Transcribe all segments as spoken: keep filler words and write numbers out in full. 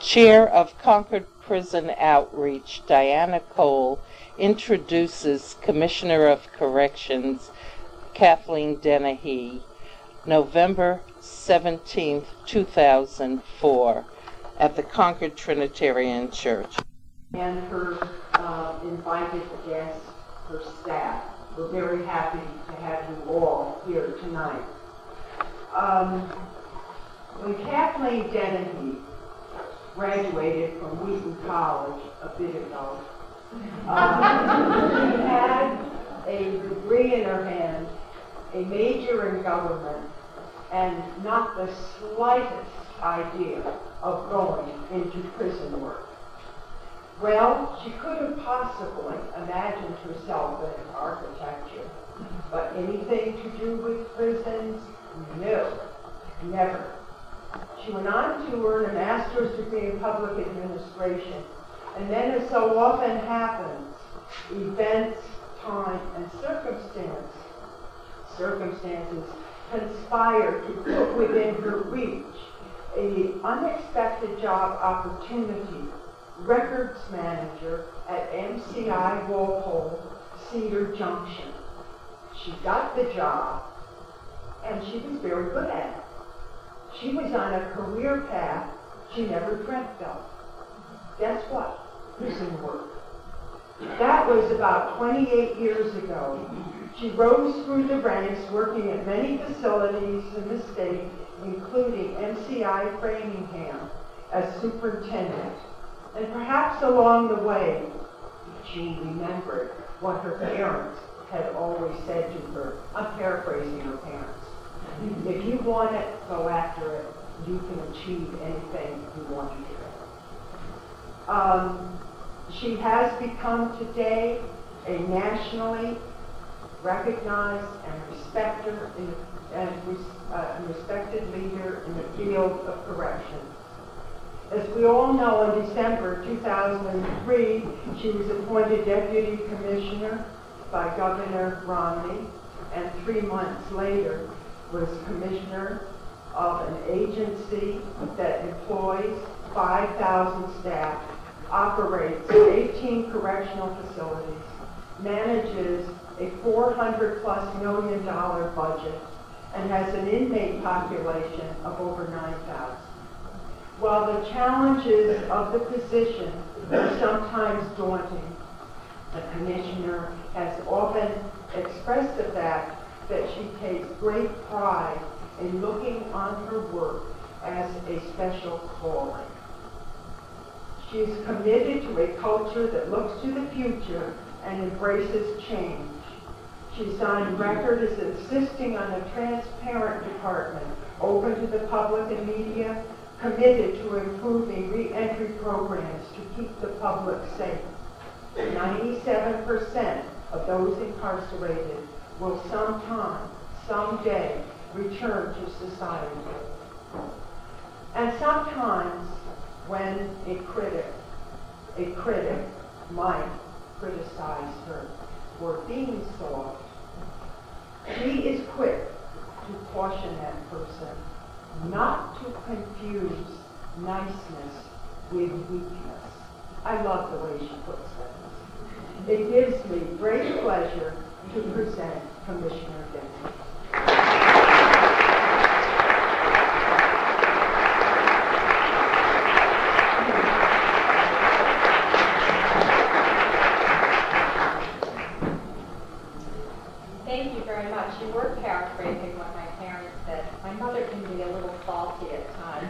Chair of Concord Prison Outreach, Diana Cole, introduces Commissioner of Corrections, Kathleen Dennehy, November seventeenth, two thousand four, at the Concord Trinitarian Church. And her uh, invited guests, her staff. We're very happy to have you all here tonight. Um, when Kathleen Dennehy graduated from Wheaton College a bit ago, uh, she had a degree in her hand, a major in government, and not the slightest idea of going into prison work. Well, she couldn't possibly imagine herself in architecture, but anything to do with prisons, no, never. She went on to earn a master's degree in public administration, and then, as so often happens, events, time, and circumstance, circumstances conspired to put within her reach an unexpected job opportunity, records manager at M C I Walpole, Cedar Junction. She got the job, and she was very good at it. She was on a career path she never dreamt of. Guess what? Prison work. That was about twenty-eight years ago. She rose through the ranks, working at many facilities in the state, including M C I Framingham, as superintendent. And perhaps along the way, she remembered what her parents had always said to her. I'm paraphrasing her parents. If you want it, go after it. You can achieve anything you want to do. Um, she has become today a nationally recognized and respected, in, and uh, respected leader in the field of corrections. As we all know, in December two thousand three, she was appointed Deputy Commissioner by Governor Romney, and three months later was Commissioner of an agency that employs five thousand staff, operates eighteen correctional facilities, manages a four hundred plus million dollar budget, and has an inmate population of over nine thousand. While the challenges of the position are sometimes daunting, the commissioner has often expressed the fact that she takes great pride in looking on her work as a special calling. She is committed to a culture that looks to the future and embraces change. She's on record as insisting on a transparent department, open to the public and media, committed to improving re-entry programs to keep the public safe. ninety-seven percent of those incarcerated will sometime, someday, return to society. And sometimes when a critic, a critic might criticize her for being soft, she is quick to caution that person not to confuse niceness with weakness. I love the way she puts that. It gives me great pleasure to present Commissioner Dennehy. Thank you very much. You were paraphrasing what my parents said. My mother can be a little salty at times.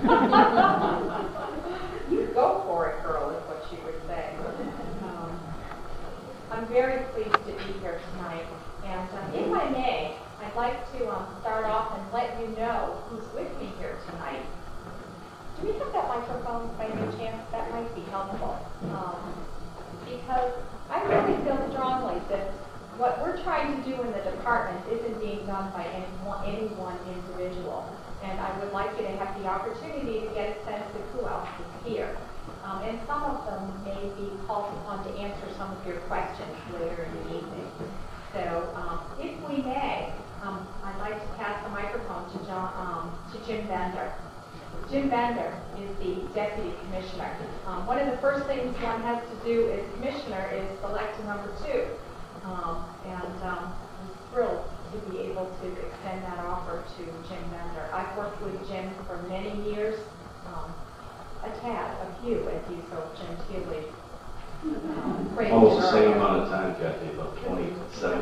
You go for it, girl, is what she would say. Um, I'm very pleased to be here tonight. And um, if I may, I'd like to um, start off and let you know who's with me here tonight. Do we have that microphone by any chance? That might be helpful. Um, because I really feel strongly that what we're trying to do in the department isn't being done by any one, any one individual. And I would like you to have the opportunity to get a sense of who else is here. Um, and some of them may be called upon to answer some of your questions later in the evening. So um, if we may, um, I'd like to pass the microphone to, John, um, to Jim Bender. Jim Bender is the deputy commissioner. Um, one of the first things one has to do as commissioner is select a number two. Um, and um, I'm thrilled to be able to extend that offer to Jim Bender. I've worked with Jim for many years, um, a tad, a few, as you so genteelly um, praised Almost the same earlier. amount of time, Kathy, about twenty-seven.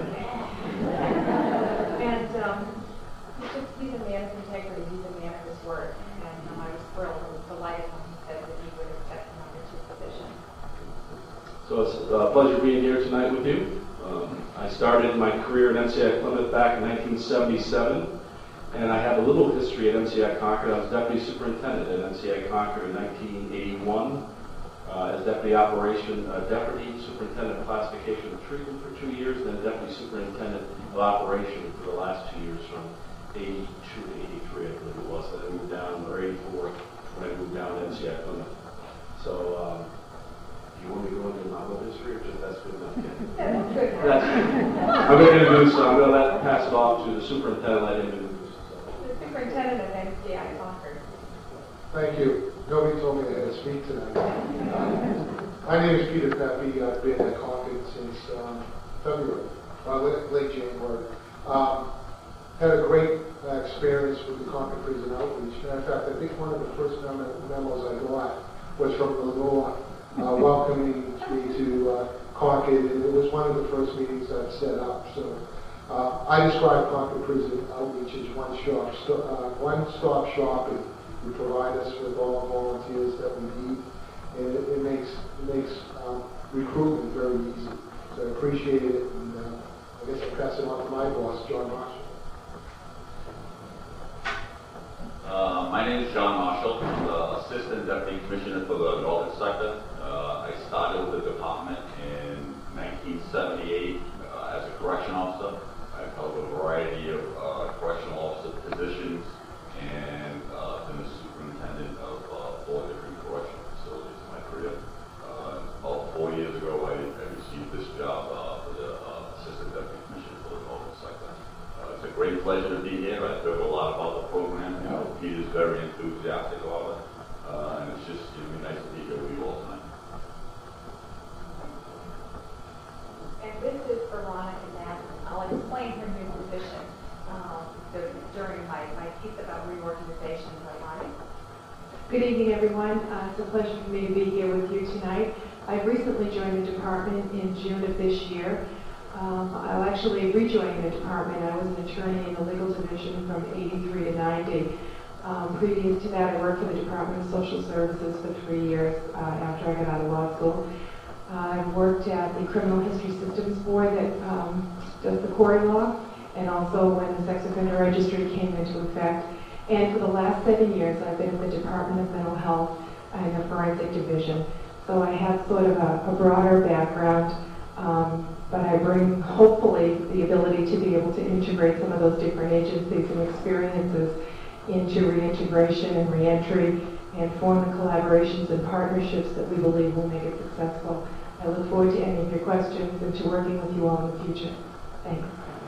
And um, he's, just, he's a man of integrity. He's a man of his word. And um, I was thrilled and was delighted when he said that he would accept the number two position. So it's a pleasure being here tonight with you. Um, I started my career at M C I Plymouth back in nineteen seventy-seven, and I have a little history at M C I Concord. I was deputy superintendent at M C I Concord in nineteen eighty-one, uh, as deputy operation, uh, deputy superintendent of classification and treatment for two years, and then deputy superintendent of operation for the last two years from eighty-two to eighty-three, I believe it was. Then I moved down, or eighty-four, when I moved down to M C I Plymouth. So. Um, You want me to go into my whole history, or just that's good enough? Yeah, that's good. That's good. I'm going to introduce, so I'm going to let pass it off to the superintendent, let him introduce himself. The superintendent of M C I Concord. Thank you. Nobody told me that to speak tonight. My name is Peter Pepe. I've been at Concord since um, February, uh, late, late January. Um, had a great uh, experience with the Concord Prison Outreach. Matter of fact, I think one of the first memo memos I got was from Lenore. Uh, welcoming me to uh, Concord, and it was one of the first meetings I've set up. So uh, I describe Concord Prison Outreach as one shop, sto uh, one-stop shopping. You provide us with all the volunteers that we need, and it, it makes it makes um, recruitment very easy. So I appreciate it, and uh, I guess I'll pass it on to my boss, John Marshall. Uh, my name is John Marshall. I'm the Assistant Deputy Commissioner for the Northern Sector. Uh, I started with the department in nineteen seventy-eight uh, as a correction officer. I've held a variety of uh, correctional officer positions and uh, been the superintendent of uh, four different correctional facilities in my career. Uh, about four years ago, I, I received this job uh, for the uh, Assistant Deputy Commissioner for the Northern Sector. Uh, it's a great pleasure to be here. I've heard a lot about the program. You know, Peter's very enthusiastic about it, uh, and it's just you know, nice to be here with you all tonight. And this is Veronica Madden. I'll explain her new position um, the, during my, my piece about reorganization. Veronica. Good evening, everyone. Uh, it's a pleasure for me to be here with you tonight. I recently joined the department in June of this year. Um, I'll actually rejoin the department. I was an attorney in the legal division from eighty-three to ninety. Um, previous to that, I worked for the Department of Social Services for three years uh, after I got out of law school. I worked at the Criminal History Systems Board that um, does the court law, and also when the Sex Offender Registry came into effect. And for the last seven years, I've been at the Department of Mental Health in the Forensic Division. So I have sort of a, a broader background, um, but I bring, hopefully, the ability to be able to integrate some of those different agencies and experiences into reintegration and reentry and form the collaborations and partnerships that we believe will make it successful. I look forward to any of your questions and to working with you all in the future. Thanks.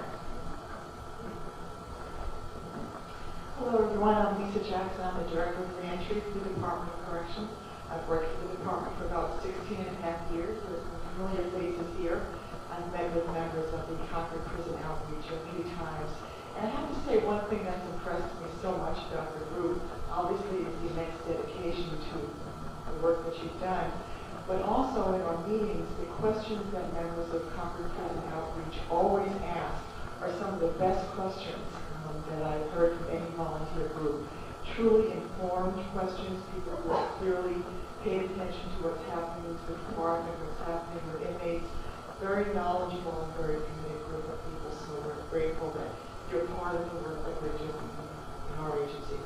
Hello everyone, I'm Lisa Jackson. I'm the Director of Reentry for the Department of Corrections. I've worked for the department for about sixteen and a half years. There's some familiar faces here. I've met with members of the Concord Prison Outreach a few times. And I have to say one thing that's impressed me so much about the group, obviously, is the immense dedication to the work that you've done. But also in our meetings, the questions that members of Concord Prison Outreach always ask are some of the best questions um, that I've heard from any volunteer group. Truly informed questions, people who are clearly pay attention to what's happening with the department, what's happening with inmates. Very knowledgeable and very committed group of people, so we're grateful that you're part of the work that we're doing in our agency.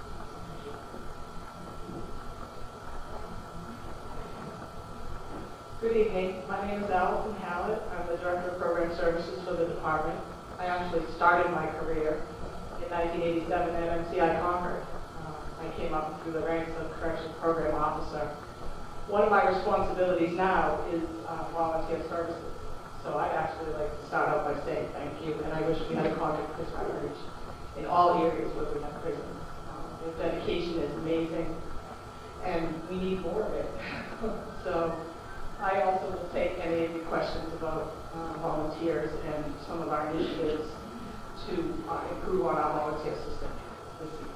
Good evening. My name is Allison Hallett. I'm the Director of Program Services for the department. I actually started my career in nineteen eighty-seven at M C I Concord. Uh, I came up through the ranks of Corrections Program Officer. One of my responsibilities now is uh, volunteer services. So I'd actually like to start out by saying thank you, and I wish we had a Concord Prison Outreach in all areas where we have prisons. Um, Their dedication is amazing, and we need more of it. So I also will take any of your questions about uh, volunteers and some of our initiatives to uh, improve on our volunteer system this evening.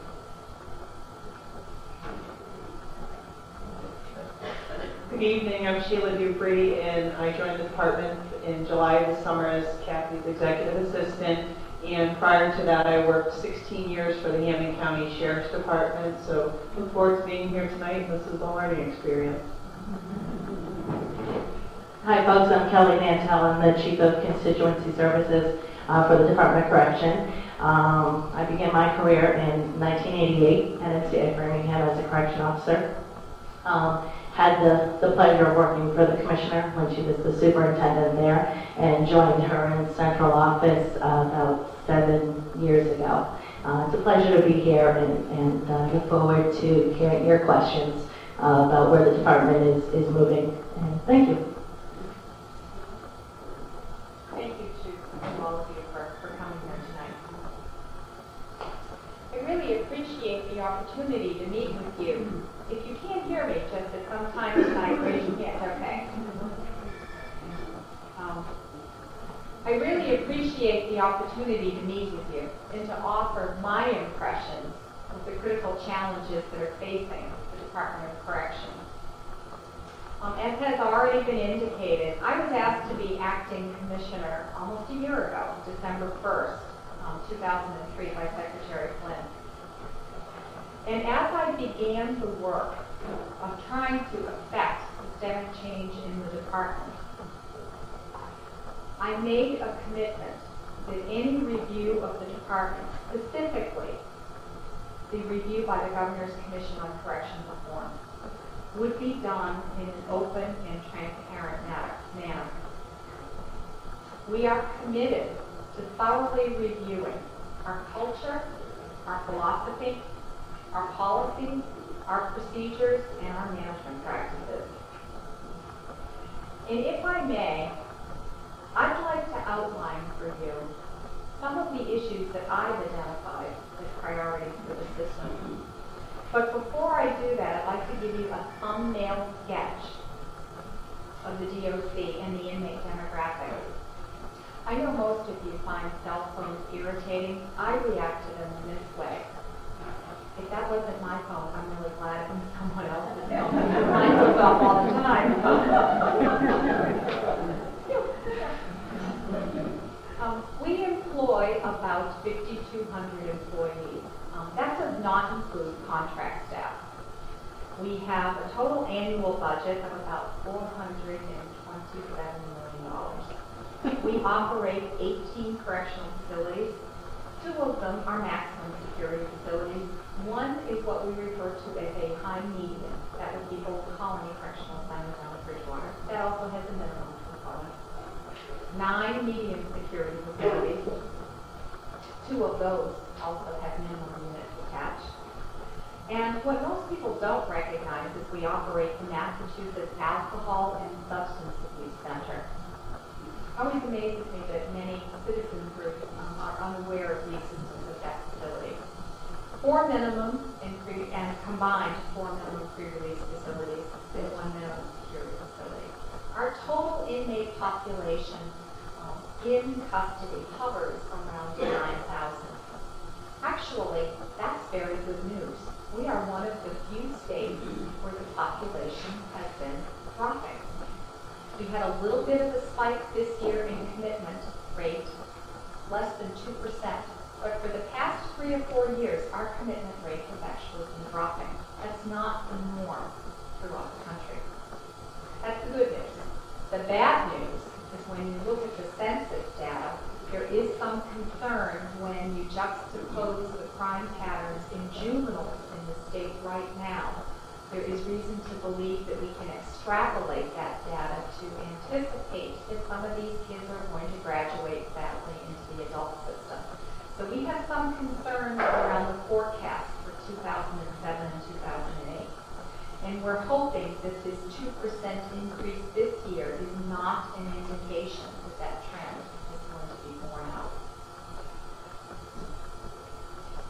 Good evening, I'm Sheila Dupree, and I joined the department in July of this summer as Kathy's executive assistant. And prior to that, I worked sixteen years for the Hampden County Sheriff's Department. So look forward to being here tonight. This is a learning experience. Hi, folks. I'm Kelly Mantel. I'm the Chief of Constituency Services uh, for the Department of Correction. Um, I began my career in nineteen eighty-eight at M C A Birmingham as a correction officer. Um, had the, the pleasure of working for the commissioner when she was the superintendent there, and joined her in central office uh, about seven years ago. Uh, it's a pleasure to be here, and, and uh, look forward to hearing your questions uh, about where the department is, is moving. And thank you. Thank you to all of you for, for coming here tonight. I really appreciate the opportunity to meet with you. If you can't hear me, just at some time tonight, raise your hand, okay? Um, I really appreciate the opportunity to meet with you and to offer my impressions of the critical challenges that are facing the Department of Corrections. Um, as has already been indicated, I was asked to be acting commissioner almost a year ago, December first, um, two thousand three, by Secretary Flynn. And as I began the work of trying to effect systemic change in the department, I made a commitment that any review of the department, specifically the review by the Governor's Commission on Correction Reform, would be done in an open and transparent manner. We are committed to thoroughly reviewing our culture, our philosophy, our policies, our procedures, and our management practices. And if I may, I'd like to outline for you some of the issues that I've identified as priorities for the system. But before I do that, I'd like to give you a thumbnail sketch of the D O C and the inmate demographic. I know most of you find cell phones irritating. I react to them in this way. If that wasn't my phone, I'm really glad it was someone else's. Mine goes off all the time. um, we employ about fifty-two hundred employees. Um, that does not include contract staff. We have a total annual budget of about four hundred twenty-seven million dollars. We operate eighteen correctional facilities. Two of them are maximum security facilities. One is what we refer to as a high medium. That would be Old Colony Correctional Center down at Bridgewater. That also has a minimum component. Nine medium security facilities. Two of those also have minimum units attached. And what most people don't recognize is we operate the Massachusetts Alcohol and Substance Abuse Center. It always amazes me that many citizen groups um, are unaware of the existence of that facility. Four minimum and, pre- and combined four minimum pre-release facilities and one minimum security facility. Our total inmate population um, in custody hovers around nine thousand. Actually, that's very good news. We are one of the few states where the population has been dropping. We had a little bit of a spike this year in commitment rate, less than two percent. But for the past three or four years, our commitment rate has actually been dropping. That's not the norm throughout the country. That's the good news. The bad news is when you look at the census data, there is some concern when you juxtapose the crime patterns in juveniles in the state right now. There is reason to believe that we can extrapolate that data to anticipate that some of these kids are going to graduate sadly into the adult system. So we have some concerns around the forecast for two thousand seven and two thousand eight. And we're hoping that this two percent increase this year is not an indication that that trend is going to be borne out.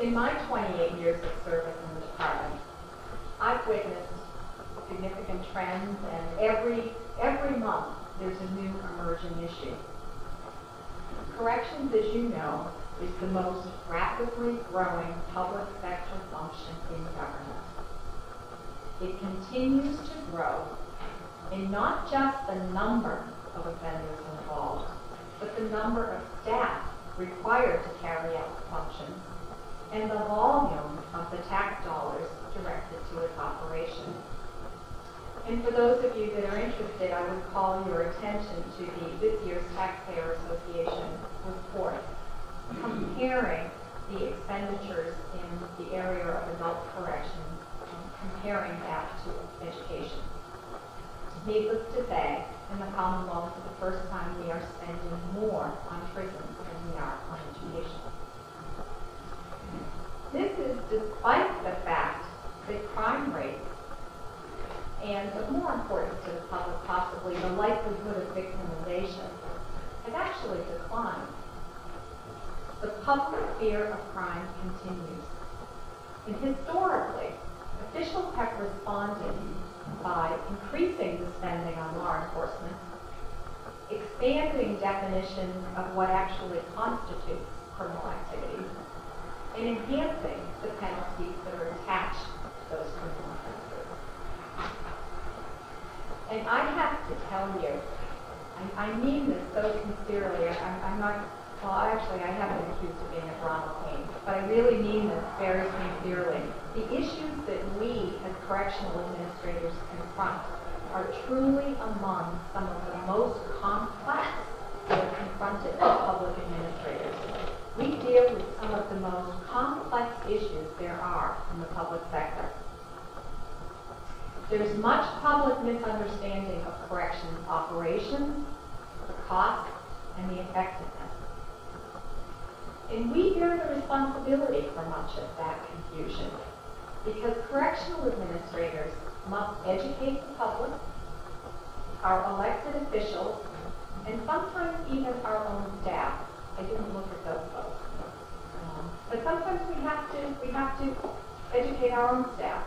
In my twenty-eight years of service in the department, I've witnessed significant trends, and every, every month there's a new emerging issue. Corrections, as you know, is the most rapidly growing public sector function in government. It continues to grow in not just the number of offenders involved, but the number of staff required to carry out the functions and the volume of the tax dollars directed to its operation. And for those of you that are interested, I would call your attention to the this year's Taxpayer Association report comparing the expenditures in the area of adult corrections and comparing that to education. Needless to say, in the Commonwealth, for the first time, we are spending more on prisons than we are on education. This is despite the fact that crime rates and, of more importance to the public, possibly the likelihood of victimization has actually declined. The public fear of crime continues. And historically, officials have responded by increasing the spending on law enforcement, expanding definitions of what actually constitutes criminal activities, and enhancing the penalties that are attached to those criminal offenses. And I have to tell you, I, I mean this so sincerely, I'm, I'm not, well actually I haven't been accused of being a drama queen, but I really mean this very sincerely. The issues that we as correctional administrators confront are truly among some of the most complex that are confronted by public administrators. We deal with some of the most complex issues there are in the public sector. There's much public misunderstanding of corrections operations, the costs, and the effectiveness. And we bear the responsibility for much of that confusion because correctional administrators must educate the public, our elected officials, and sometimes even our own staff. I didn't look at those folks. Um, but sometimes we have to we have to educate our own staff.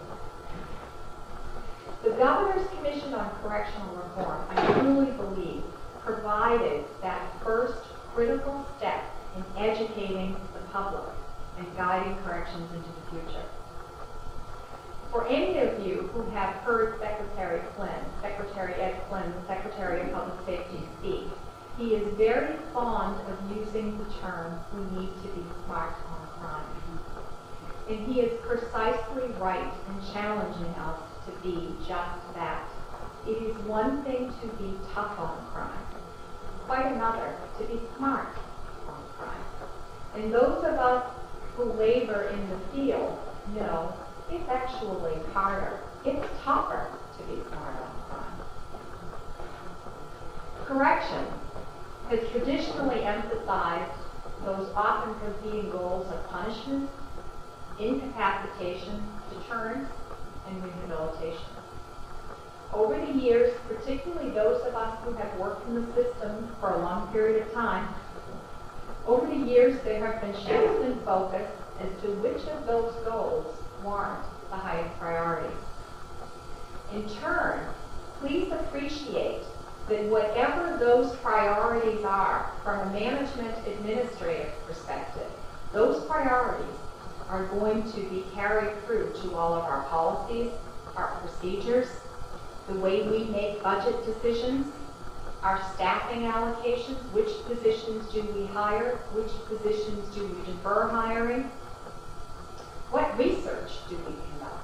The Governor's Commission on Correctional Reform, I truly believe, provided that first critical step in educating the public and guiding corrections into the future. For any of you who have heard Secretary Flynn, Secretary Ed Flynn, the Secretary of Public Safety, speak, he is very fond of using the term, we need to be smart on crime. And he is precisely right in challenging us to be just that. It is one thing to be tough on crime, quite another to be smart on crime. And those of us who labor in the field know it's actually harder, it's tougher to be smart on crime. Correction has traditionally emphasized those often competing goals of punishment, incapacitation, deterrence, and rehabilitation. Over the years, particularly those of us who have worked in the system for a long period of time, over the years there have been shifts in focus as to which of those goals warrant the highest priorities. In turn, please appreciate that whatever those priorities are from a management administrative perspective, those priorities are going to be carried through to all of our policies, our procedures, the way we make budget decisions, our staffing allocations, which positions do we hire, which positions do we defer hiring, what research do we conduct,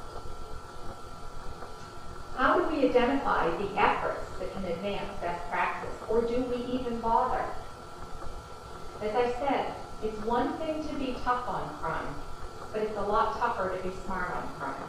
how do we identify the efforts that can advance best practice, or do we even bother? As I said, it's one thing to be tough on crime, but it's a lot tougher to be smart on crime.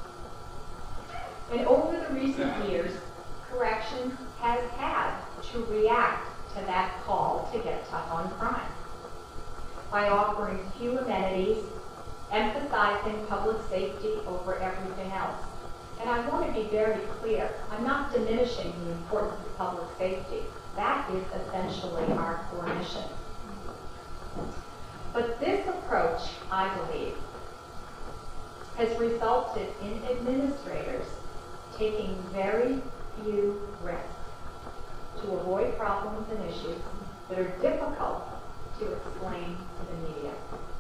And over the recent years, corrections has had to react to that call to get tough on crime by offering few amenities, emphasizing public safety over everything else. And I want to be very clear, I'm not diminishing the importance of public safety. That is essentially our core mission. But this approach, I believe, has resulted in administrators taking very few risks to avoid problems and issues that are difficult to explain to the media.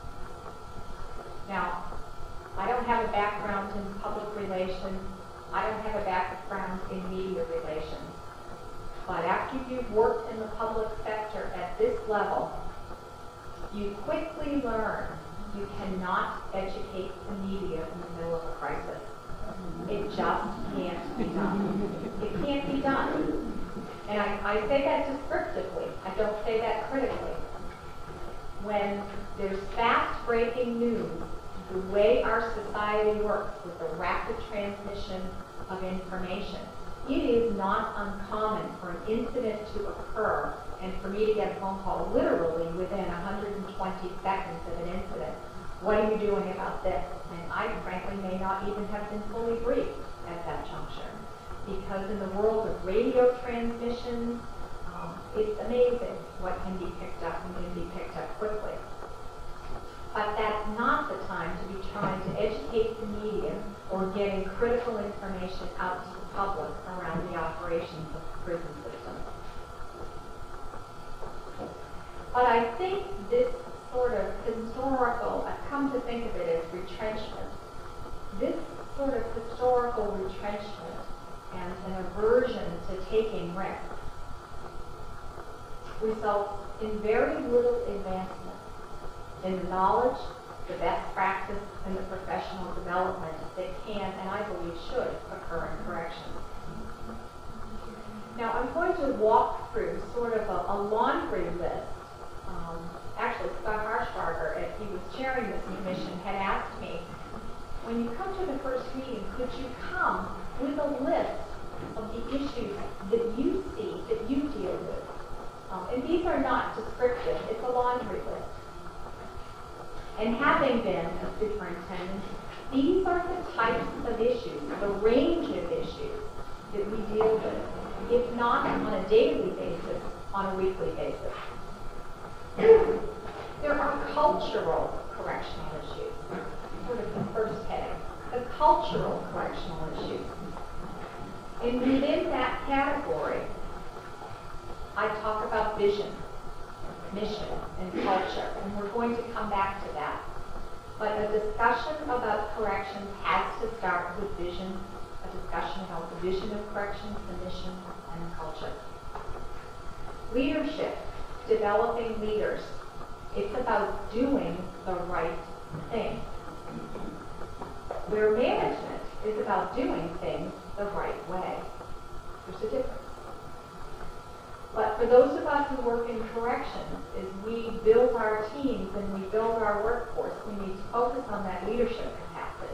Now, I don't have a background in public relations. I don't have a background in media relations. But after you've worked in the public sector at this level, you quickly learn you cannot educate the media in the middle of a crisis. It just can't be done. It can't be done. And I, I say that descriptively. I don't say that critically. When there's fast-breaking news, the way our society works with the rapid transmission of information, it is not uncommon for an incident to occur and for me to get a phone call literally within one hundred twenty seconds of an incident. What are you doing about this? And I frankly may not even have been fully briefed at that juncture. Because in the world of radio transmissions, um, it's amazing what can be picked up and can be picked up quickly. But that's not the time to be trying to educate the media or getting critical information out to the public around the operations of the prison system. But I think this sort of historical, I've come to think of it as retrenchment, this sort of historical retrenchment and an aversion to taking risks results in very little advancement in the knowledge, the best practice, and the professional development that can, and I believe should, occur in corrections. Now, I'm going to walk through sort of a, a laundry list. Um, actually, Scott Harshbarger, as he was chairing this commission, had asked me, when you come to the first meeting, could you come with a list of the issues that you see, that you deal with? Um, and these are not descriptive. It's a laundry list. And having been a superintendent, these are the types of issues, the range of issues that we deal with, if not on a daily basis, on a weekly basis. There are cultural correctional issues, sort of the first heading, the cultural correctional issues. And within that category, I talk about vision, mission, and culture, and we're going to come back to that. But a discussion about corrections has to start with vision, a discussion about the vision of corrections, the mission, and culture. Leadership, developing leaders. It's about doing the right thing. Where management is about doing things the right way. There's a difference. But for those of us who work in corrections, as we build our teams and we build our workforce, we need to focus on that leadership capacity.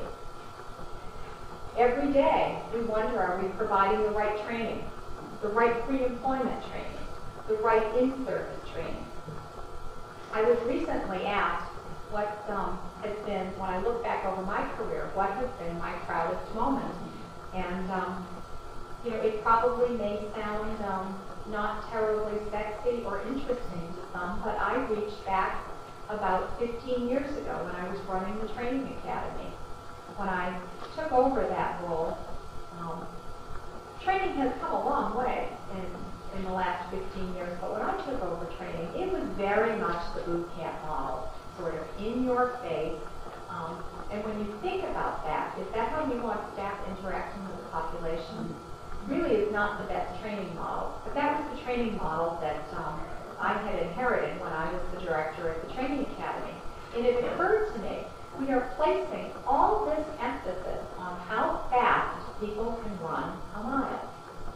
Every day, we wonder, are we providing the right training, the right pre-employment training, the right in-service training? I was recently asked what um, has been, when I look back over my career, what has been my proudest moment? And, um, you know, it probably may sound um, not terribly sexy or interesting to some, but I reached back about fifteen years ago when I was running the training academy. When I took over that role, um, training has come a long way in, in the last fifteen years, but when I took over training, it was very much the boot camp model, sort of in your face. Um, and when you think about that, is that how you want staff interacting with the population? Really is not the best training model, but that was the training model that um, I had inherited when I was the director at the training academy. And it occurred to me, we are placing all this emphasis on how fast people can run a mile.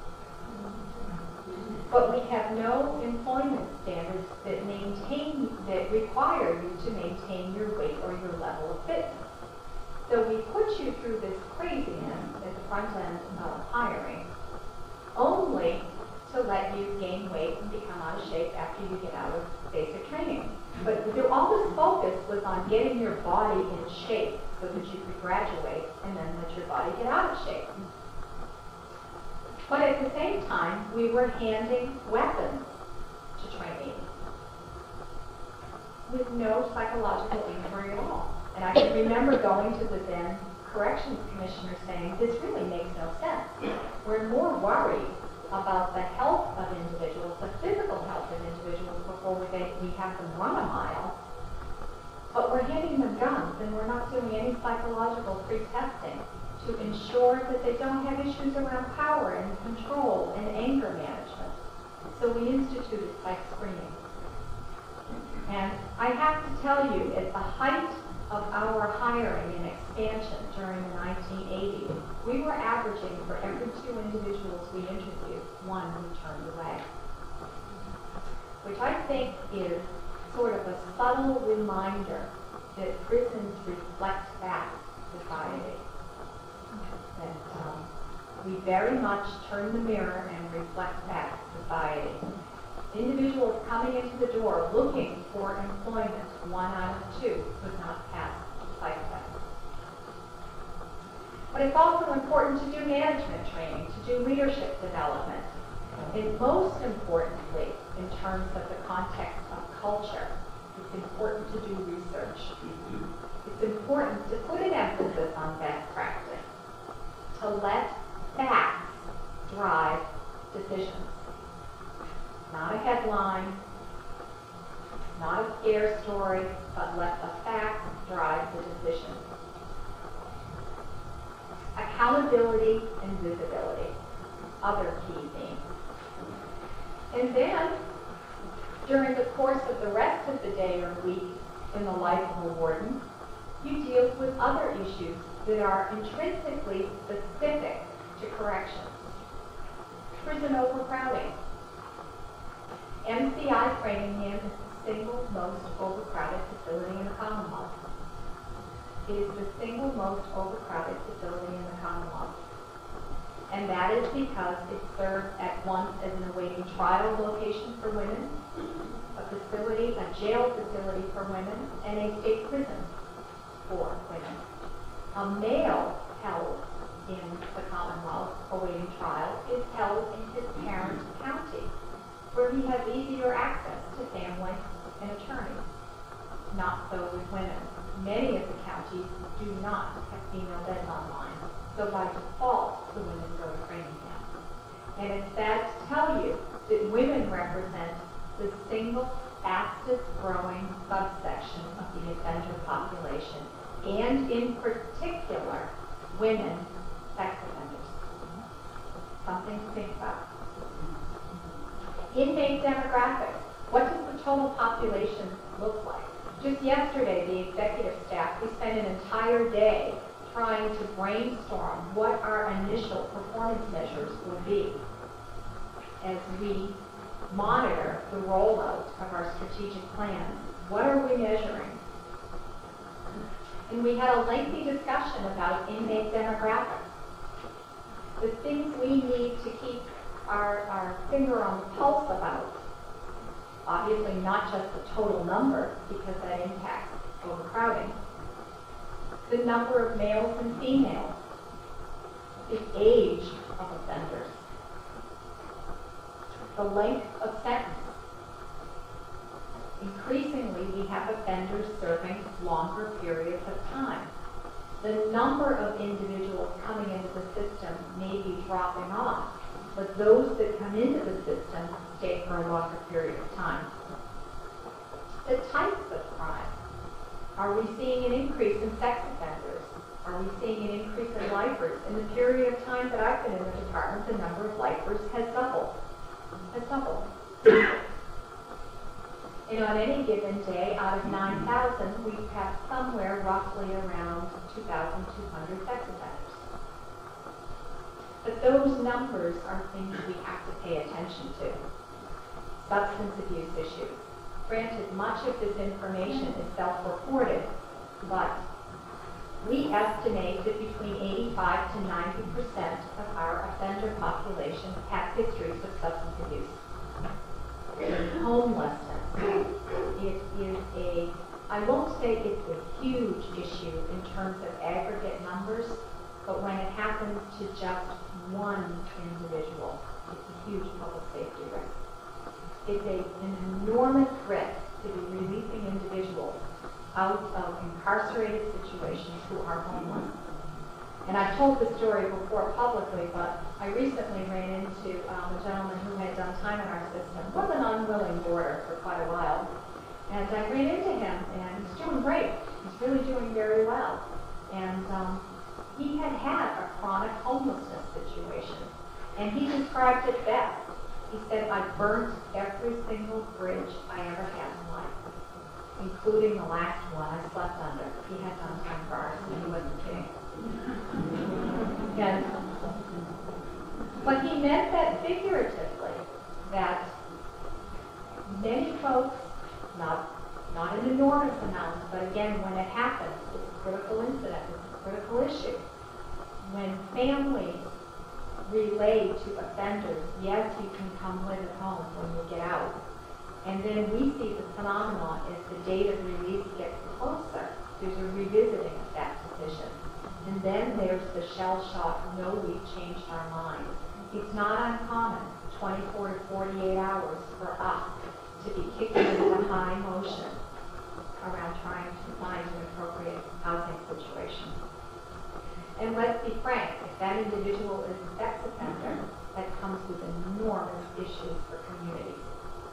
But we have no employment standards that maintain, that require you to maintain your weight or your level of fitness. So we put you through this craziness at the front end of hiring, only to let you gain weight and become out of shape after you get out of basic training. But all this focus was on getting your body in shape so that you could graduate and then let your body get out of shape. But at the same time, we were handing weapons to trainees. with no psychological inquiry at all. And I can remember going to the then corrections commissioner saying, this really makes no sense. We're more worried about the health of individuals, the physical health of individuals before we, we have them run a mile. But we're handing them guns and we're not doing any psychological pre-testing to ensure that they don't have issues around power and control and anger management. So we instituted psych screening. And I have to tell you, at the height of our hiring and expansion during the nineteen eighties, we were averaging for every two individuals we interviewed, one we turned away. Which I think is sort of a subtle reminder that prisons reflect back society. That um, we very much turn the mirror and reflect back society. Individuals coming into the door looking for employment, one out of two could not pass the psych test. But it's also important to do management training, to do leadership development. And most importantly, in terms of the context of culture, it's important to do research. It's important to put an emphasis on best practice, to let facts drive decisions. Not a headline, not a scare story, but let the facts drive the decision. Accountability and visibility, other key themes. And then, during the course of the rest of the day or week in the life of a warden, you deal with other issues that are intrinsically specific to corrections. Prison overcrowding. M C I Framingham is the single most overcrowded facility in the Commonwealth. It is the single most overcrowded facility in the Commonwealth. And that is because it serves at once as an awaiting trial location for women, a facility, a jail facility for women, and a state prison for women. A male held in the Commonwealth awaiting trial is held in his parent county, where he has easier access to family and attorneys. Not so with women. Many of the counties do not have female beds online, so by default, the women go to Framingham. And it's sad to tell you that women represent the single fastest growing subsection of the offender population, and in particular, women sex offenders. Something to think about. Inmate demographics. What does the total population look like? Just yesterday, the executive staff, we spent an entire day trying to brainstorm what our initial performance measures would be as we monitor the rollout of our strategic plan. What are we measuring? And we had a lengthy discussion about inmate demographics. The things we need to keep our, our finger on the pulse about. Obviously not just the total number, because that impacts overcrowding. The number of males and females. The age of offenders. The length of sentence. Increasingly, we have offenders serving longer periods of time. The number of individuals coming into the system may be dropping off, but those that come into the system stay for a longer period of time. The types of crime. Are we seeing an increase in sex offenders? Are we seeing an increase in lifers? In the period of time that I've been in the department, the number of lifers has doubled. Has doubled. And on any given day, out of nine thousand, we have somewhere roughly around two thousand two hundred sex offenders. But those numbers are things we have to pay attention to. Substance abuse issues. Granted, much of this information is self-reported, but we estimate that between eighty-five to ninety percent of our offender population have histories of substance abuse. Homelessness. It is a, I won't say it's a huge issue in terms of aggregate numbers, but when it happens to just one individual, it's a huge public safety risk. It's a, an enormous risk to be releasing individuals out of incarcerated situations who are homeless. And I've told this story before publicly, but I recently ran into um, a gentleman who had done time in our system, was an unwilling boarder for quite a while. And I ran into him, and he's doing great. He's really doing very well. And um, he had had a chronic homelessness situation. And he described it best. He said, I burnt every single bridge I ever had in life, including the last one I slept under. He had done time bars, and he wasn't kidding. And, but he meant that figuratively, that many folks, not, not an enormous amount, but again, when it happens, it's a critical incident, it's a critical issue. When families relay to offenders, yes, you can come live at home when you get out. And then we see the phenomenon as the date of release gets closer. There's a revisiting of that decision. And then there's the shell shock, no, we've changed our mind. It's not uncommon, twenty-four to forty-eight hours for us to be kicked into high motion around trying to find an appropriate housing situation. And let's be frank, if that individual is a sex offender, that comes with enormous issues for communities.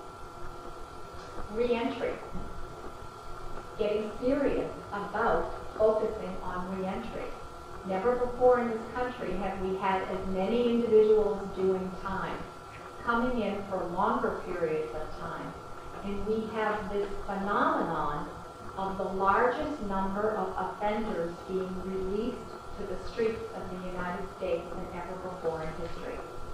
Re-entry. Getting serious about focusing on re-entry. Never before in this country have we had as many individuals doing time, coming in for longer periods of time. And we have this phenomenon of the largest number of offenders being released to the streets of the United States than ever before in history.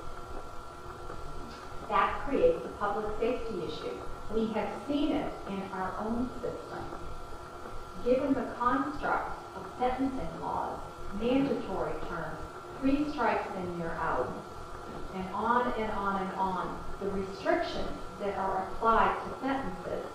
That creates a public safety issue. We have seen it in our own system. Given the construct of sentencing laws, mandatory terms, three strikes and you're out, and on and on and on, the restrictions that are applied to sentences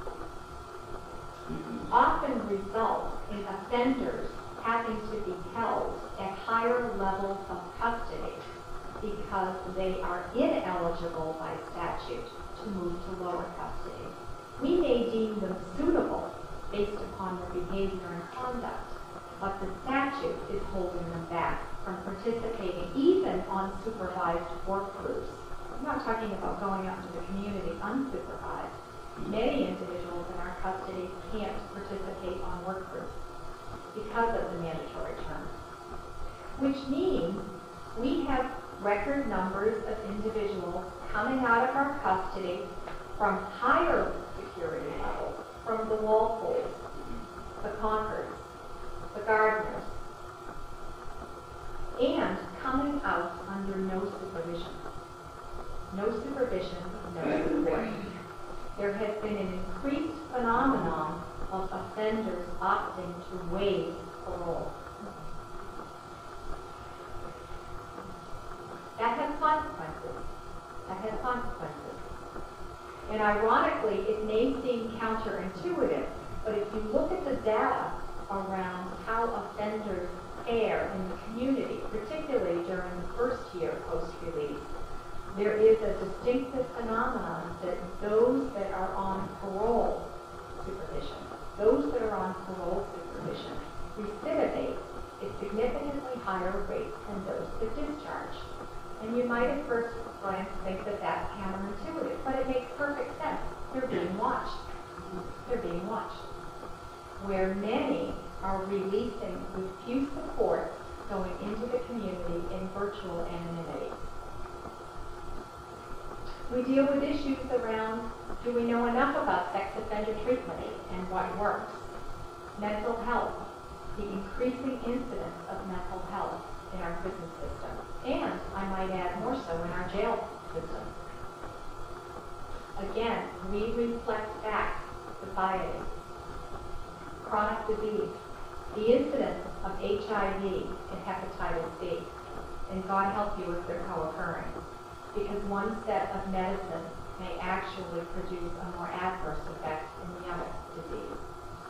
often result in offenders having to be held at higher levels of custody because they are ineligible by statute to move to lower custody. We may deem them suitable based upon their behavior and conduct, but the statute is holding them back from participating even on supervised work groups. I'm not talking about going out into the community unsupervised. Many individuals in our custody can't participate on work groups because of the mandatory terms, which means we have record numbers of individuals coming out of our custody from higher security levels, from the Walpoles, the Concords, the Gardners, and coming out under no supervision. No supervision, no support. There has been an increased phenomenon of offenders opting to waive parole. That has consequences. That has consequences. And ironically, it may seem counterintuitive, but if you look at the data around how offenders fare in the community, particularly during the first year post-release, there is a distinctive phenomenon that those that are on parole supervision, those that are on parole supervision, recidivate at significantly higher rates than those that discharge. And you might at first glance think that that's counterintuitive, but it makes perfect sense. They're being watched. They're being watched. Where many are releasing with few support going into the community in virtual anonymity. We deal with issues around, do we know enough about sex offender treatment and what works? Mental health, the increasing incidence of mental health in our prison system, and I might add more so in our jail system. Again, we reflect back society. Chronic disease, the incidence of H I V and hepatitis C, and God help you if they're co-occurring, because one set of medicine may actually produce a more adverse effect in the other disease.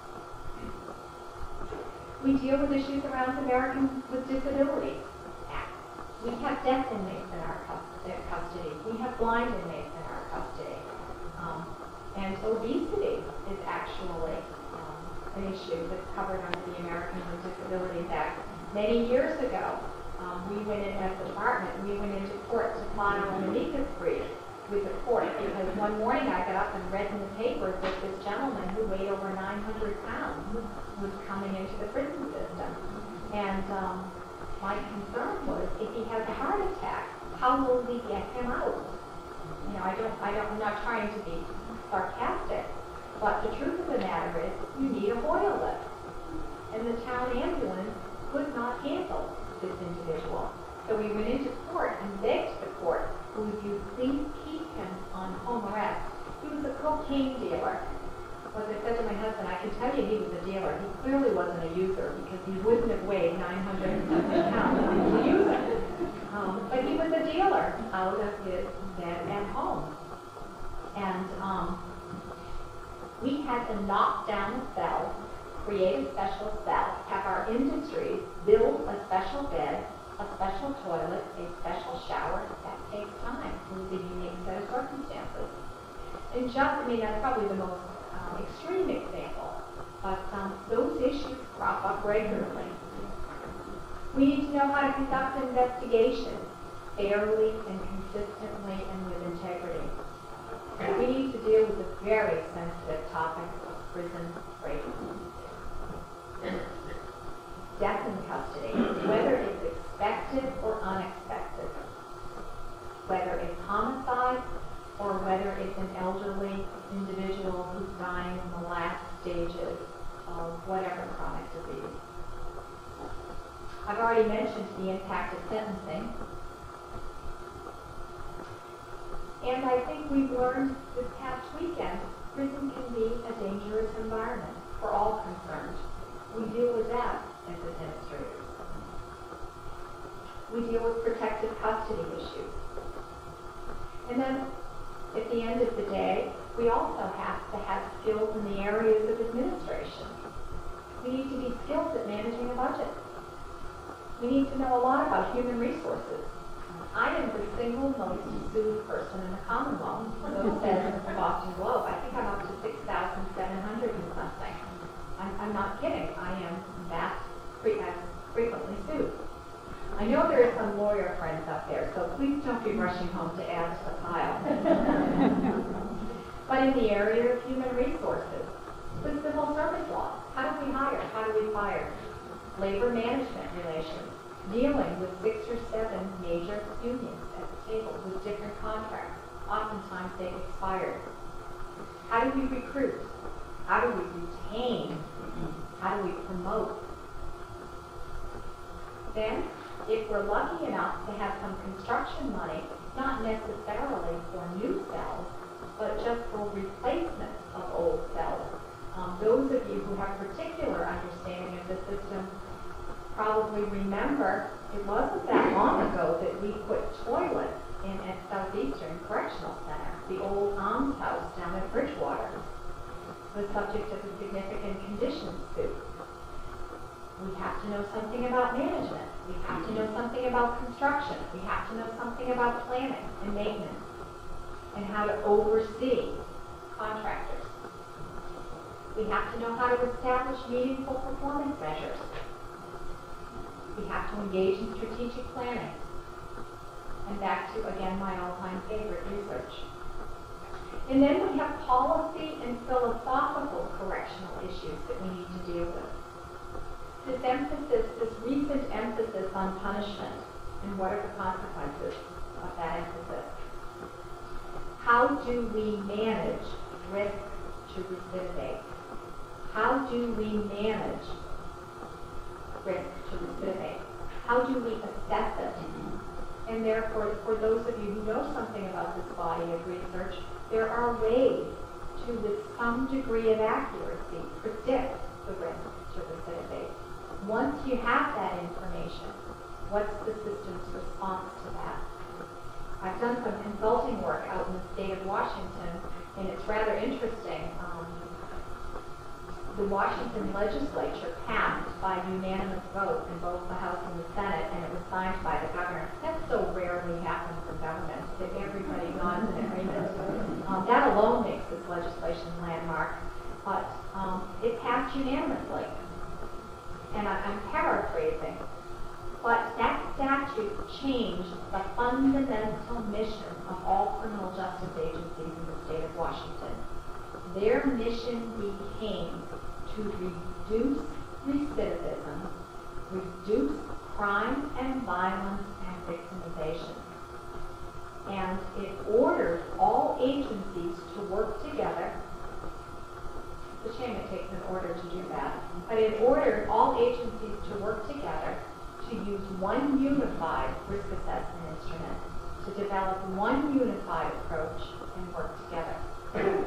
We deal with issues around Americans with Disabilities Act. We have deaf inmates in our custody. We have blind inmates in our custody. Um, And obesity is actually um, an issue that's covered under the Americans with Disabilities Act. Many years ago, um, we went in as a department, we went into court to file an amicus brief with the court because one morning I got up and read in the paper that this gentleman who weighed over nine hundred pounds was coming into the prison system. And um, my concern was if he has a heart attack, how will we get him out? You know, I don't, I don't, I'm not trying to be sarcastic, but the truth of the matter is you need a Hoyle lift. And the town ambulance could not handle this individual. So we went into court and begged the court, would you please keep him on home arrest? He was a cocaine dealer. As I said to my husband, I can tell you he was a dealer. He clearly wasn't a user because he wouldn't have weighed nine hundred seventy pounds if he was a user. Um, but he was a dealer out of his bed at home. And um, we had to knock down a cell, create a special cell, have our industries build a special bed, a special toilet, a special shower. That takes time. It was a unique set of circumstances. And just, I mean, that's probably the most um, extreme example, but um, those issues crop up regularly. We need to know how to conduct investigations fairly and consistently and with integrity. We need to deal with the very sensitive topic of prison rape. Death in custody, whether it's expected or unexpected, whether it's homicide or whether it's an elderly individual who's dying in the last stages of whatever chronic disease. I've already mentioned the impact of sentencing. And I think we've learned this past weekend, prison can be a dangerous environment for all concerned. We deal with that as administrators. We deal with protective custody issues. And then, at the end of the day, we also have to have skills in the areas of administration. We need to be skilled at managing a budget. We need to know a lot about human resources. I am the single most sued person in the Commonwealth. So says the Boston Globe. I think I'm up to six thousand seven hundred and something. I'm, I'm not kidding. I am that pre- I'm frequently sued. I know there are some lawyer friends out there, so please don't be rushing home to add to the pile. But in the area of human resources, the civil service law, how do we hire? How do we fire? Labor management relations, dealing with six or seven major unions at the table with different contracts. Oftentimes they've expired. How do we recruit? How do we retain? How do we promote? Then, if we're lucky enough to have some construction money, not necessarily for new cells, but just for replacement of old cells, um, those of you who have particular understanding of the system probably remember it wasn't that long ago that we put toilets in at Southeastern Correctional Center, the old almshouse down at Bridgewater, the subject of a significant conditions suit. We have to know something about management. We have to know something about construction. We have to know something about planning and maintenance and how to oversee contractors. We have to know how to establish meaningful performance measures. We have to engage in strategic planning. And back to, again, my all-time favorite, research. And then we have policy and philosophical correctional issues that we need to deal with. This emphasis, this recent emphasis on punishment, and what are the consequences of that emphasis? How do we manage risk to recidivate? How do we manage risk to recidivate? How do we assess it? And therefore, for those of you who know something about this body of research, there are ways to, with some degree of accuracy, predict the risk to recidivate. Once you have that information, what's the system's response to that? I've done some consulting work out in the state of Washington, and it's rather interesting. Um, the Washington legislature passed by unanimous vote in both the House and the Senate, and it was signed by the governor. That so rarely happens in government, that everybody nods in agreement. Um, that alone makes this legislation passed unanimously. And I, I'm paraphrasing, but that statute changed the fundamental mission of all criminal justice agencies in the state of Washington. Their mission became to reduce recidivism, reduce crime and violence and victimization. And it ordered all agencies to work together. It's a shame it takes an order to do that. But it ordered all agencies to work together to use one unified risk assessment instrument, to develop one unified approach and work together.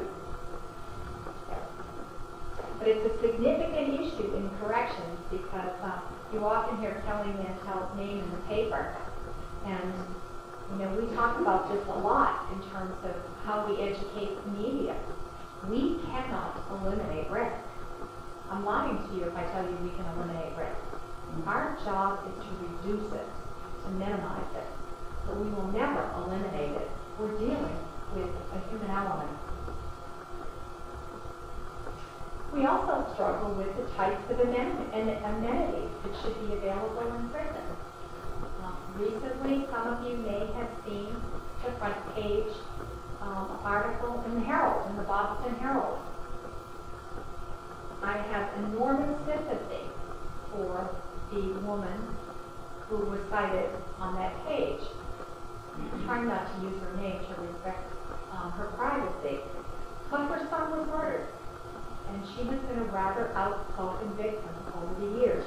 But it's a significant issue in corrections because uh, you often hear Kelly Mantel's name in the paper. And, you know, we talk about this a lot in terms of how we educate the media. We cannot eliminate risk. I'm lying to you if I tell you we can eliminate risk. Our job is to reduce it, to minimize it. But we will never eliminate it. We're dealing with a human element. We also struggle with the types of amen- amenities that should be available in prison. Uh, recently, some of you may have seen the front page um, article in the Herald, in the Boston Herald. I have enormous sympathy for the woman who was cited on that page. I'm trying not to use her name to respect um, her privacy. But her son was murdered. And she has been a rather outspoken victim over the years.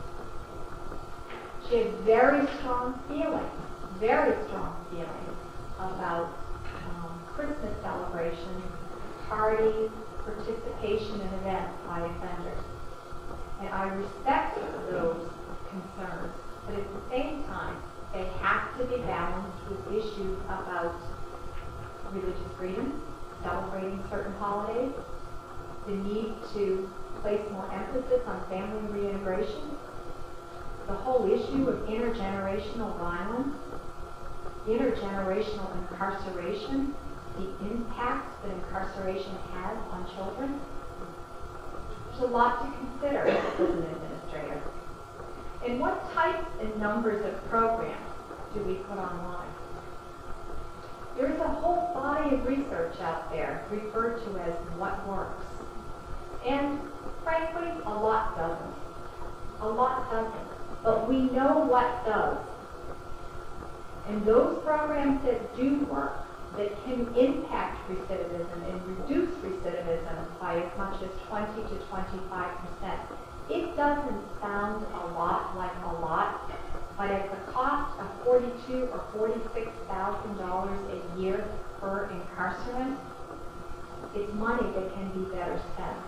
She had very strong feelings, very strong feelings about um, Christmas celebrations, parties, participation in events by offenders. And I respect those concerns, but at the same time, they have to be balanced with issues about religious freedom, celebrating certain holidays, the need to place more emphasis on family reintegration, the whole issue of intergenerational violence, intergenerational incarceration, the impact that incarceration has on children. There's a lot to consider as a prison administrator. And what types and numbers of programs do we put online? There's a whole body of research out there referred to as what works. And frankly, a lot doesn't. A lot doesn't. But we know what does. And those programs that do work, that can impact recidivism and reduce recidivism by as much as twenty to twenty-five percent. It doesn't sound a lot like a lot, but at the cost of forty-two thousand dollars or forty-six thousand dollars a year per incarcerate, it's money that can be better spent.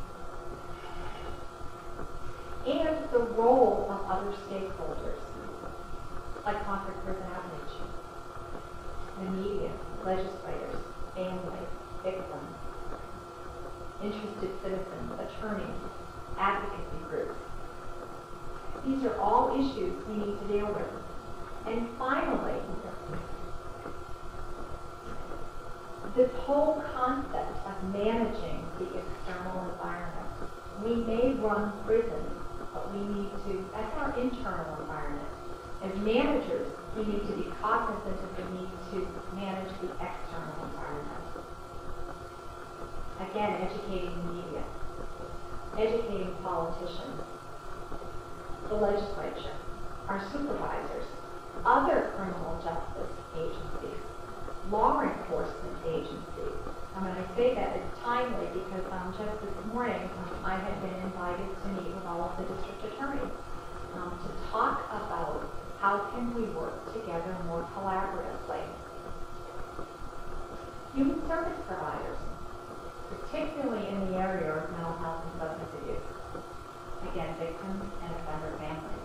And the role of other stakeholders, like Concord Prison Outreach, the media, legislators, families, victims, interested citizens, attorneys, advocacy groups. These are all issues we need to deal with. And finally, this whole concept of managing the external environment. We may run prisons, but we need to, that's our internal environment. As managers, we need to be cognizant of the need to manage the external environment. Again, educating the media, educating politicians, the legislature, our supervisors, other criminal justice agencies, law enforcement agencies. And when I say that, it's timely because um, just this morning um, I had been invited to meet with all of the district attorneys um, to talk about how can we work together more collaboratively. Human service providers, particularly in the area of mental health and substance abuse. Again, victims and offender families.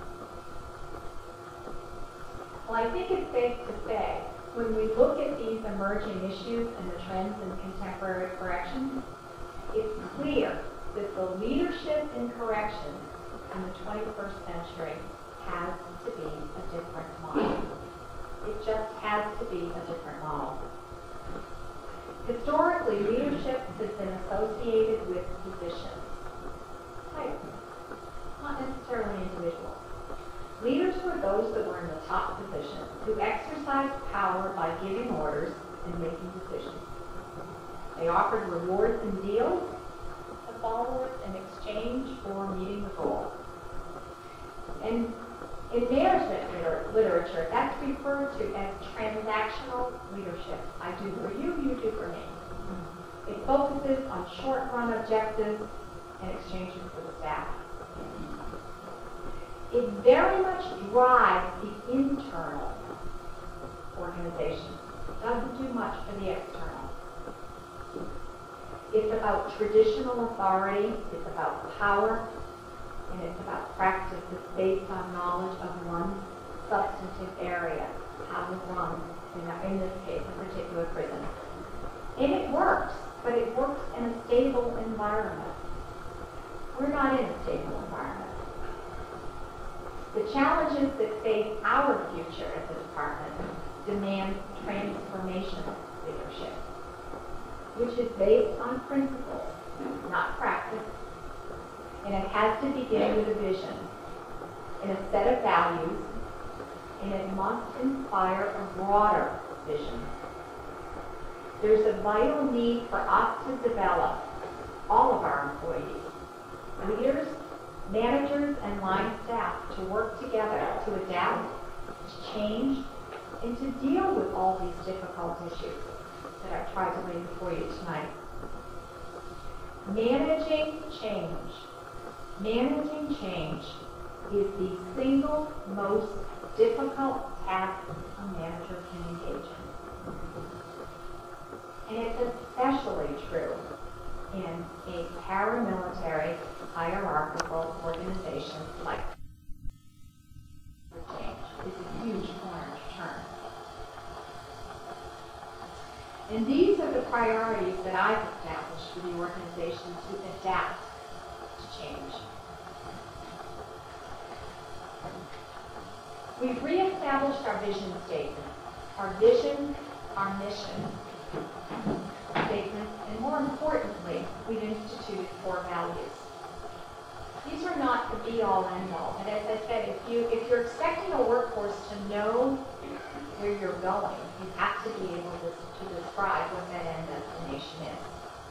Well, I think it's safe to say, when we look at these emerging issues and the trends in contemporary corrections, it's clear that the leadership in corrections in the twenty-first century has to be a different model. It just has to be a different model. Historically, leadership has been associated with positions. necessarily individuals. Leaders were those that were in the top position, who exercised power by giving orders and making decisions. They offered rewards and deals to followers in exchange for meeting the goal. And in management liter- literature, that's referred to as transactional leadership. I do for you, you do for me. It focuses on short-run objectives and exchanges for the staff. It very much drives the internal organization. It doesn't do much for the external. It's about traditional authority, it's about power, and it's about practices based on knowledge of one substantive area, how to run, in, in this case, a particular prison. And it works, but it works in a stable environment. We're not in a stable environment. The challenges that face our future as a department demand transformational leadership, which is based on principles, not practice. And it has to begin with a vision and a set of values, and it must inspire a broader vision. There's a vital need for us to develop all of our employees, leaders, managers, and line staff to work together to adapt, to change, and to deal with all these difficult issues that I've tried to lay before you tonight. Managing change. Managing change is the single most difficult task a manager can engage in. And it's especially true in a paramilitary, hierarchical organization like change. It's a huge corner to turn. And these are the priorities that I've established for the organization to adapt to change. We've reestablished our vision statement, our vision, our mission statement, and more importantly, we've instituted core values. These are not the be-all, end-all. And as I said, if you if you're expecting a workforce to know where you're going, you have to be able to, to describe what that end destination is.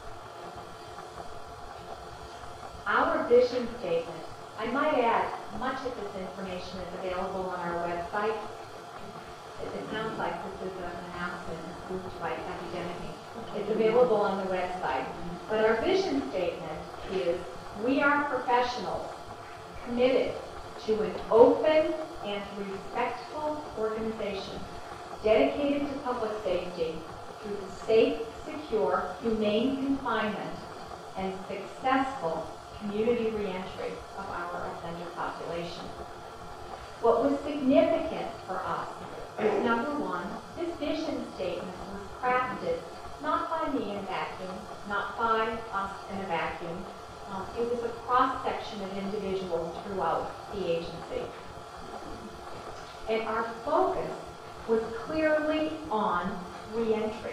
Our vision statement, I might add, much of this information is available on our website. It, it sounds like this is an announcement approved by academic. It's available on the website. But our vision statement is, we are professionals committed to an open and respectful organization dedicated to public safety through the safe, secure, humane confinement and successful community reentry of our offender population. What was significant for us is, number one, this vision statement was crafted not by me in a vacuum, not by us in a vacuum. Um, it was a cross-section of individuals throughout the agency. And our focus was clearly on reentry.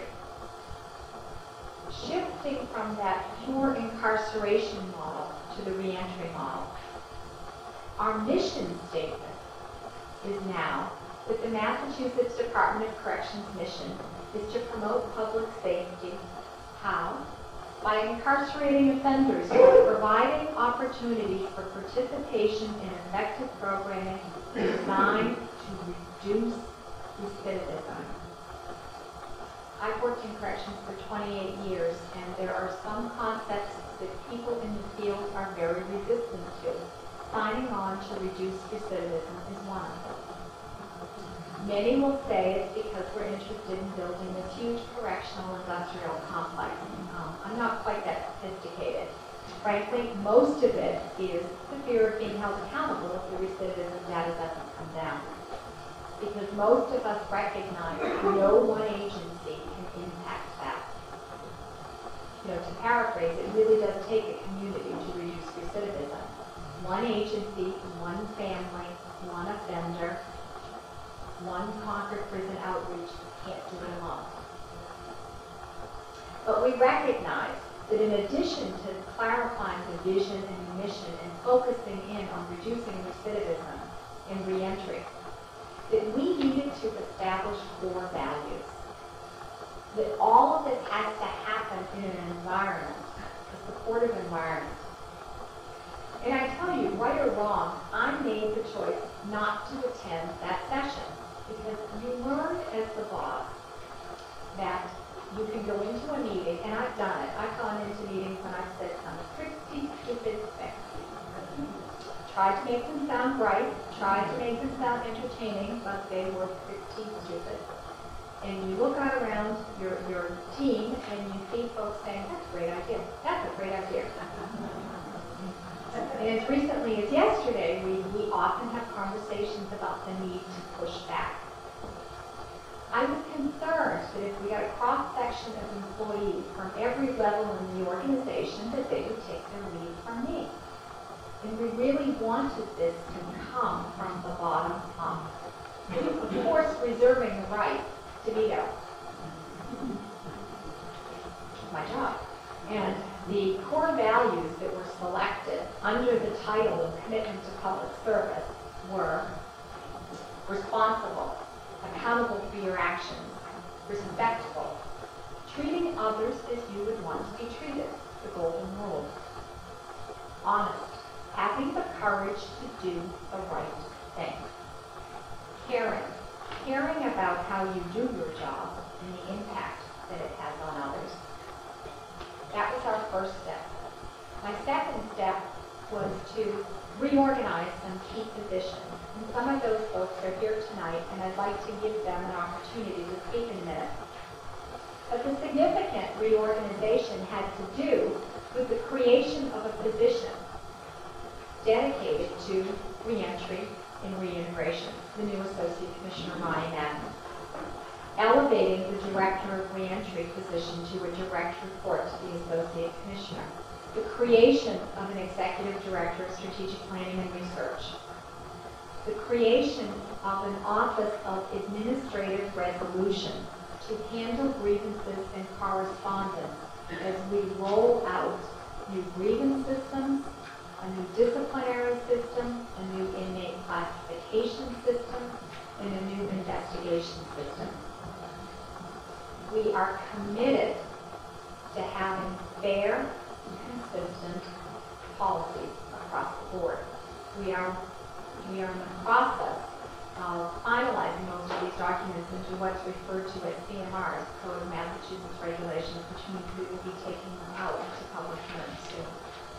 Shifting from that pure incarceration model to the reentry model. Our mission statement is now that the Massachusetts Department of Corrections mission is to promote public safety. How? By incarcerating offenders who are providing opportunities for participation in effective programming designed to reduce recidivism. I've worked in corrections for twenty-eight years, and there are some concepts that people in the field are very resistant to. Signing on to reduce recidivism is one of them. Many will say it's because we're interested in building this huge correctional industrial complex. Um, I'm not quite that sophisticated. Frankly, most of it is the fear of being held accountable if the recidivism data doesn't come down. Because most of us recognize no one agency can impact that. You know, to paraphrase, it really does take a community to reduce recidivism. One agency, one family, one offender, one Concord Prison Outreach can't do it alone. But we recognize that in addition to clarifying the vision and mission and focusing in on reducing recidivism and reentry, that we needed to establish core values. That all of this has to happen in an environment, a supportive environment. And I tell you, right or wrong, I made the choice not to attend that session because you learn as the boss that you can go into a meeting, and I've done it. I've gone into meetings and I've said some pretty stupid things. Tried to make them sound bright, tried to make them sound entertaining, but they were pretty stupid. And you look out around your, your team and you see folks saying, that's a great idea, that's a great idea. And as recently as yesterday, we, we often have conversations about the need to push back. I was concerned that if we got a cross-section of employees from every level in the organization, that they would take their lead from me. And we really wanted this to come from the bottom up. Of course, reserving the right to veto. My job. And the core values that were selected under the title of Commitment to Public Service were responsible, accountable for your actions, respectful, treating others as you would want to be treated, the golden rule, honest, having the courage to do the right thing, caring, caring about how you do your job and the impact that it has on others. That was our first step. My second step was to reorganize some key positions. And some of those folks are here tonight, and I'd like to give them an opportunity to speak in a minute. But the significant reorganization had to do with the creation of a position dedicated to reentry and reintegration, the new Associate Commissioner, Ronnie Madden. Elevating the Director of Reentry position to a direct report to the Associate Commissioner. The creation of an Executive Director of Strategic Planning and Research. The creation of an Office of Administrative Resolution to handle grievances and correspondence as we roll out new grievance systems, a new disciplinary system, a new inmate classification system, and a new investigation system. We are committed to having fair, consistent policies across the board. We are, we are in the process of finalizing most of these documents into what's referred to as C M Rs, Code of Massachusetts Regulations, which means we will be taking them out to public hearings soon.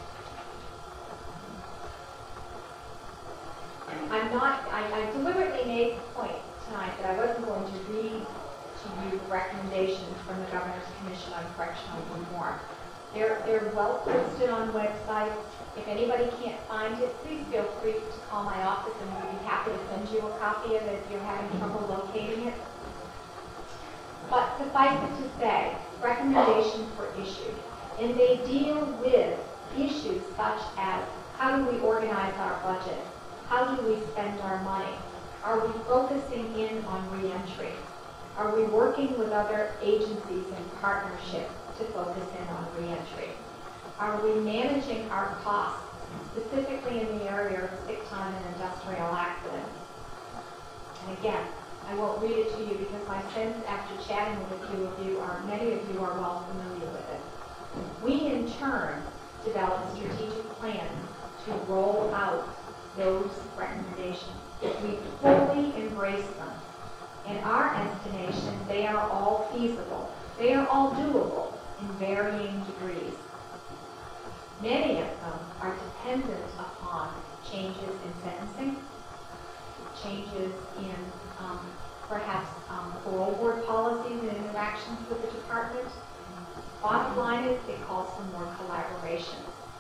I'm not, I, I deliberately made the point tonight that I wasn't going to read to you recommendations from the Governor's Commission on Correctional Reform. They're, they're well posted on websites. If anybody can't find it, please feel free to call my office and we'd be happy to send you a copy of it if you're having trouble locating it. But suffice it to say, recommendations were issued, and they deal with issues such as how do we organize our budget? How do we spend our money? Are we focusing in on reentry? Are we working with other agencies in partnership to focus in on reentry? Are we managing our costs, specifically in the area of sick time and industrial accidents? And again, I won't read it to you because my sense after chatting with a few of you are, many of you are well familiar with it. We in turn develop strategic plans to roll out those recommendations. We fully embrace them. In our estimation, they are all feasible. They are all doable in varying degrees. Many of them are dependent upon changes in sentencing, changes in um, perhaps um, parole board policies and interactions with the department. Bottom line is it calls for more collaboration.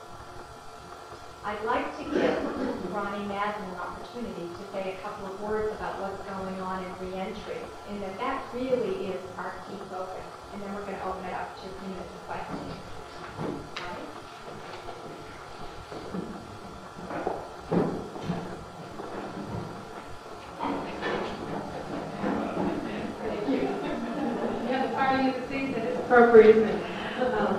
I'd like to give Ronnie Madden an opportunity to say a couple of words about what's going on in reentry, and that that really is our key focus. And then we're going to open it up to a few minutes of questions. Ronnie? Thank you. Yeah, the party at the season is appropriate, isn't it? Um,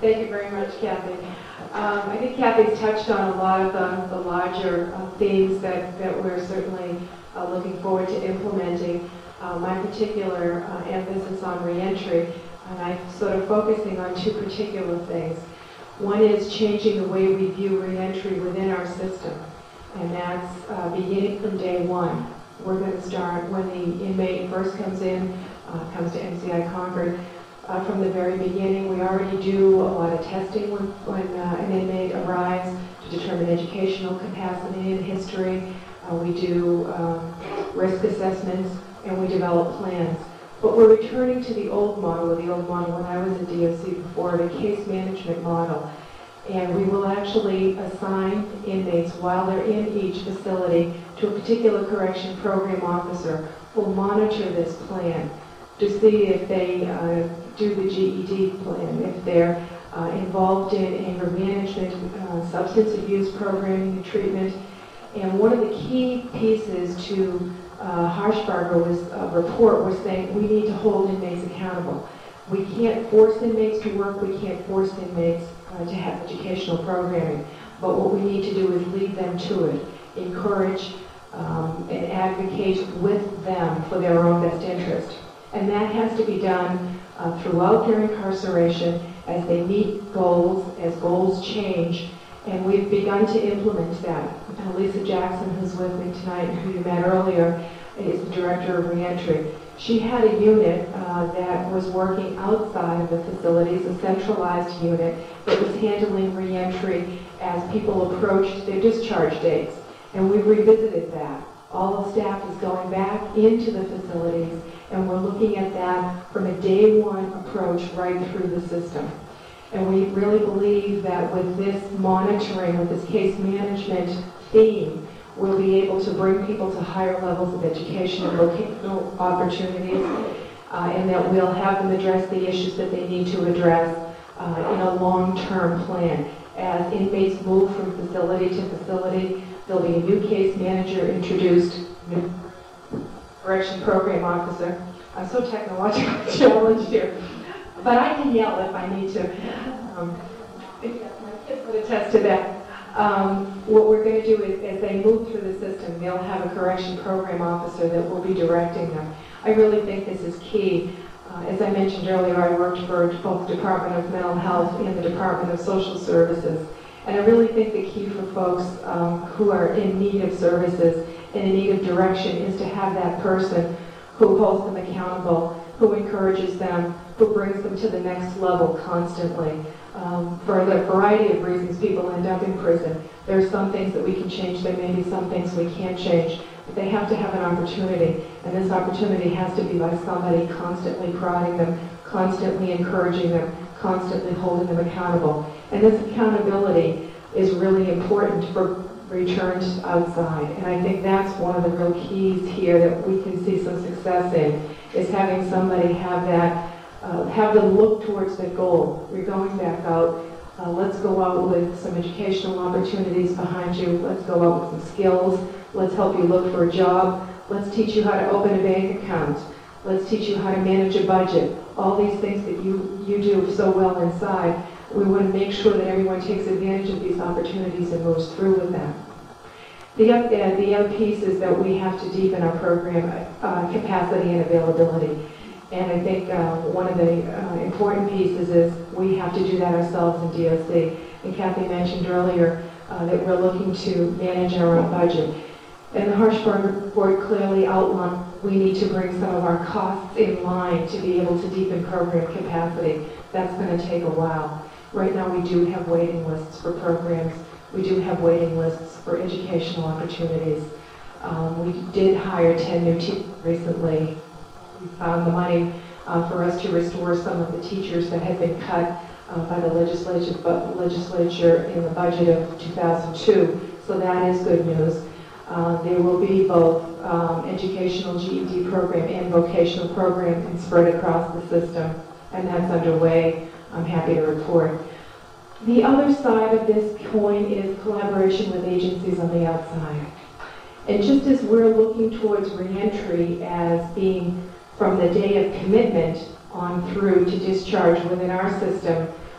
Thank you very much, Kathy. Um, I think Kathy's touched on a lot of the, the larger uh, themes that, that we're certainly uh, looking forward to implementing. Uh, my particular uh, emphasis on reentry, and I'm sort of focusing on two particular things. One is changing the way we view reentry within our system, and that's uh, beginning from day one. We're going to start when the inmate first comes in, uh, comes to M C I Concord. Uh, from the very beginning, we already do a lot of testing when, when uh, an inmate arrives to determine educational capacity and history. Uh, we do um, risk assessments, and we develop plans. But we're returning to the old model, or the old model when I was at D O C before, the case management model. And we will actually assign inmates while they're in each facility to a particular correction program officer who will monitor this plan to see if they uh, do the G E D plan, if they're uh, involved in anger management, uh, substance abuse programming and treatment. And one of the key pieces to uh, Harshbarger was a report was saying we need to hold inmates accountable. We can't force inmates to work, we can't force inmates uh, to have educational programming, but what we need to do is lead them to it, encourage um, and advocate with them for their own best interest. And that has to be done uh, throughout their incarceration as they meet goals, as goals change, and we've begun to implement that. Uh, Lisa Jackson, who's with me tonight and who you met earlier, is the director of reentry. She had a unit uh, that was working outside of the facilities, a centralized unit that was handling reentry as people approached their discharge dates. And we revisited that. All the staff is going back into the facilities, and we're looking at that from a day one approach right through the system. And we really believe that with this monitoring, with this case management theme, we'll be able to bring people to higher levels of education and vocational opportunities, uh, and that we'll have them address the issues that they need to address uh, in a long-term plan. As inmates move from facility to facility, there'll be a new case manager introduced, new correction program officer. I'm so technologically challenged here, but I can yell if I need to. Um, my kids would attest to that. Um, what we're going to do is, as they move through the system, they'll have a correction program officer that will be directing them. I really think this is key. Uh, as I mentioned earlier, I worked for both the Department of Mental Health and the Department of Social Services. And I really think the key for folks um, who are in need of services and in need of direction is to have that person who holds them accountable, who encourages them, who brings them to the next level constantly. Um, for the variety of reasons, people end up in prison. There are some things that we can change, there may be some things we can't change, but they have to have an opportunity, and this opportunity has to be by somebody constantly prodding them, constantly encouraging them, constantly holding them accountable. And this accountability is really important for returns outside, and I think that's one of the real keys here that we can see some success in, is having somebody have that Uh, have them look towards the goal. You're going back out. Uh, let's go out with some educational opportunities behind you. Let's go out with some skills. Let's help you look for a job. Let's teach you how to open a bank account. Let's teach you how to manage a budget. All these things that you, you do so well inside. We want to make sure that everyone takes advantage of these opportunities and moves through with them. The, uh, the other piece is that we have to deepen our program uh, capacity and availability. And I think uh, one of the uh, important pieces is we have to do that ourselves in D O C. And Kathy mentioned earlier uh, that we're looking to manage our own budget. And the Harshbarger report clearly outlined we need to bring some of our costs in line to be able to deepen program capacity. That's going to take a while. Right now we do have waiting lists for programs. We do have waiting lists for educational opportunities. Um, we did hire ten new teachers recently. We found the money uh, for us to restore some of the teachers that had been cut uh, by the legislature, but legislature in the budget of two thousand two. So that is good news. Uh, there will be both um, educational G E D program and vocational program and spread across the system, and that's underway. I'm happy to report. The other side of this coin is collaboration with agencies on the outside. And just as we're looking towards reentry as being from the day of commitment on through to discharge within our system,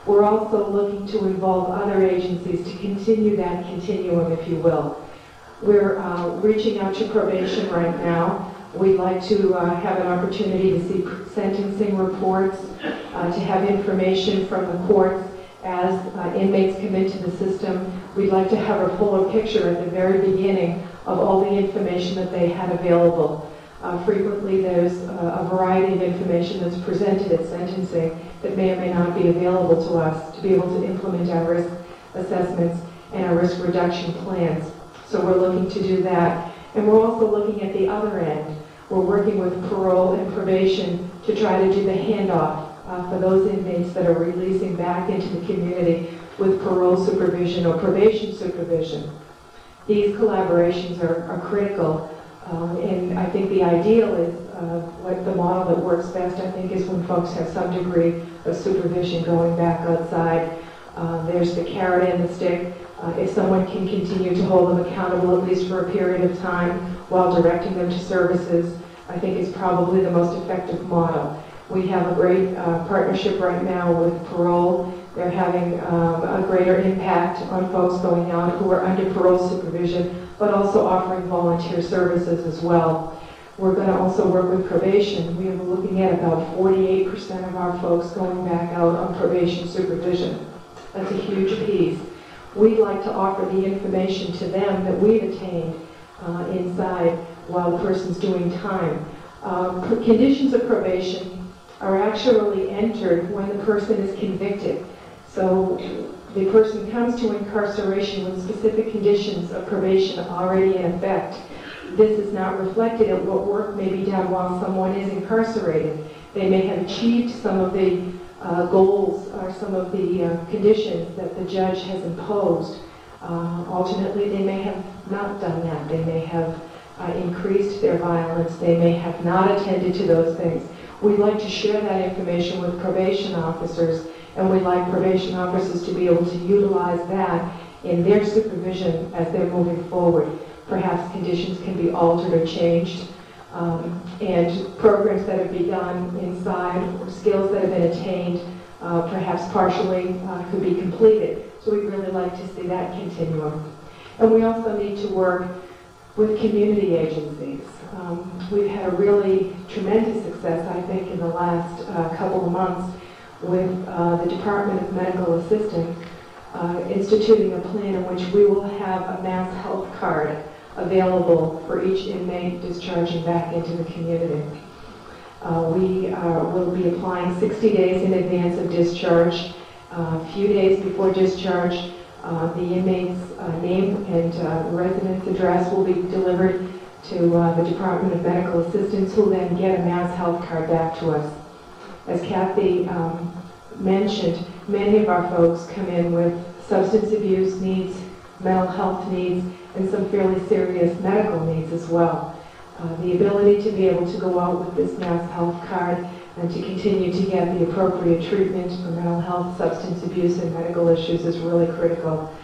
We're also looking to involve other agencies to continue that continuum, if you will. We're uh, reaching out to probation right now. We'd like to uh, have an opportunity to see sentencing reports, uh, to have information from the courts as uh, inmates come into the system. We'd like to have a fuller picture at the very beginning of all the information that they had available. Uh, frequently there's uh, a variety of information that's presented at sentencing that may or may not be available to us to be able to implement our risk assessments and our risk reduction plans. So we're looking to do that. And we're also looking at the other end. We're working with parole and probation to try to do the handoff uh, for those inmates that are releasing back into the community with parole supervision or probation supervision. These collaborations are, are critical. Um, and I think the ideal is, uh, what the model that works best, I think, is when folks have some degree of supervision going back outside. Uh, there's the carrot and the stick. Uh, if someone can continue to hold them accountable at least for a period of time while directing them to services, I think is probably the most effective model. We have a great uh, partnership right now with parole. They're having um, a greater impact on folks going out who are under parole supervision, but also offering volunteer services as well. We're going to also work with probation. We are looking at about forty-eight percent of our folks going back out on probation supervision. That's a huge piece. We'd like to offer the information to them that we've attained uh, inside while the person's doing time. Um, conditions of probation are actually entered when the person is convicted. So the person comes to incarceration with specific conditions of probation already in effect. This is not reflected at what work may be done while someone is incarcerated. They may have achieved some of the uh, goals or some of the uh, conditions that the judge has imposed. Uh, alternately, they may have not done that. They may have uh, increased their violence. They may have not attended to those things. We'd like to share that information with probation officers, and we'd like probation officers to be able to utilize that in their supervision as they're moving forward. Perhaps conditions can be altered or changed, um, and programs that have begun inside, or skills that have been attained, uh, perhaps partially uh, could be completed. So we'd really like to see that continuum. And we also need to work with community agencies. Um, we've had a really tremendous success, I think, in the last uh, couple of months with uh, the Department of Medical Assistance uh, instituting a plan in which we will have a mass health card available for each inmate discharging back into the community. Uh, we uh, will be applying sixty days in advance of discharge. Uh, a few days before discharge, uh, the inmate's uh, name and uh, residence address will be delivered to uh, the Department of Medical Assistance, who will then get a mass health card back to us. As Kathy um, mentioned, many of our folks come in with substance abuse needs, mental health needs, and some fairly serious medical needs as well. Uh, the ability to be able to go out with this mass health card and to continue to get the appropriate treatment for mental health, substance abuse, and medical issues is really critical.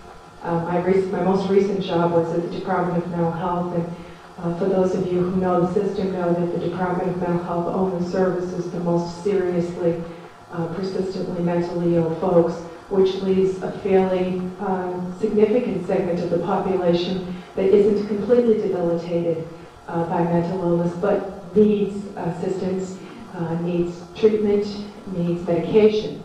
Uh, my, rec- my most recent job was at the Department of Mental Health, and uh, for those of you who know the system know that the Department of Mental Health only services the most seriously, uh, persistently mentally ill folks, which leaves a fairly um, significant segment of the population that isn't completely debilitated uh, by mental illness, but needs assistance, uh, needs treatment, needs medication.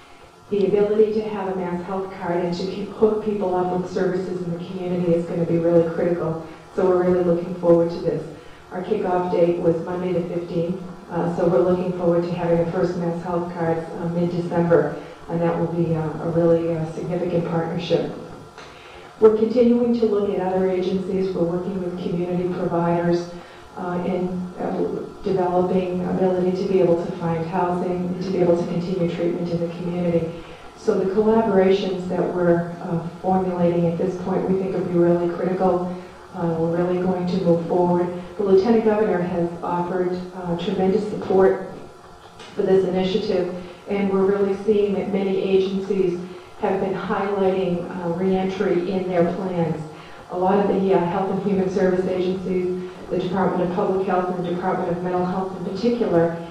The ability to have a mass health card and to keep, hook people up with services in the community is going to be really critical. So we're really looking forward to this. Our kickoff date was Monday the fifteenth, uh, so we're looking forward to having the first mass health cards uh, mid-December, and that will be uh, a really uh, significant partnership. We're continuing to look at other agencies. We're working with community providers uh, in uh, developing ability to be able to find housing and to be able to continue treatment in the community. So the collaborations that we're uh, formulating at this point we think will be really critical. Uh, we're really going to move forward. The Lieutenant Governor has offered uh, tremendous support for this initiative, and we're really seeing that many agencies have been highlighting uh, reentry in their plans. A lot of the uh, health and human service agencies, the Department of Public Health and the Department of Mental Health in particular,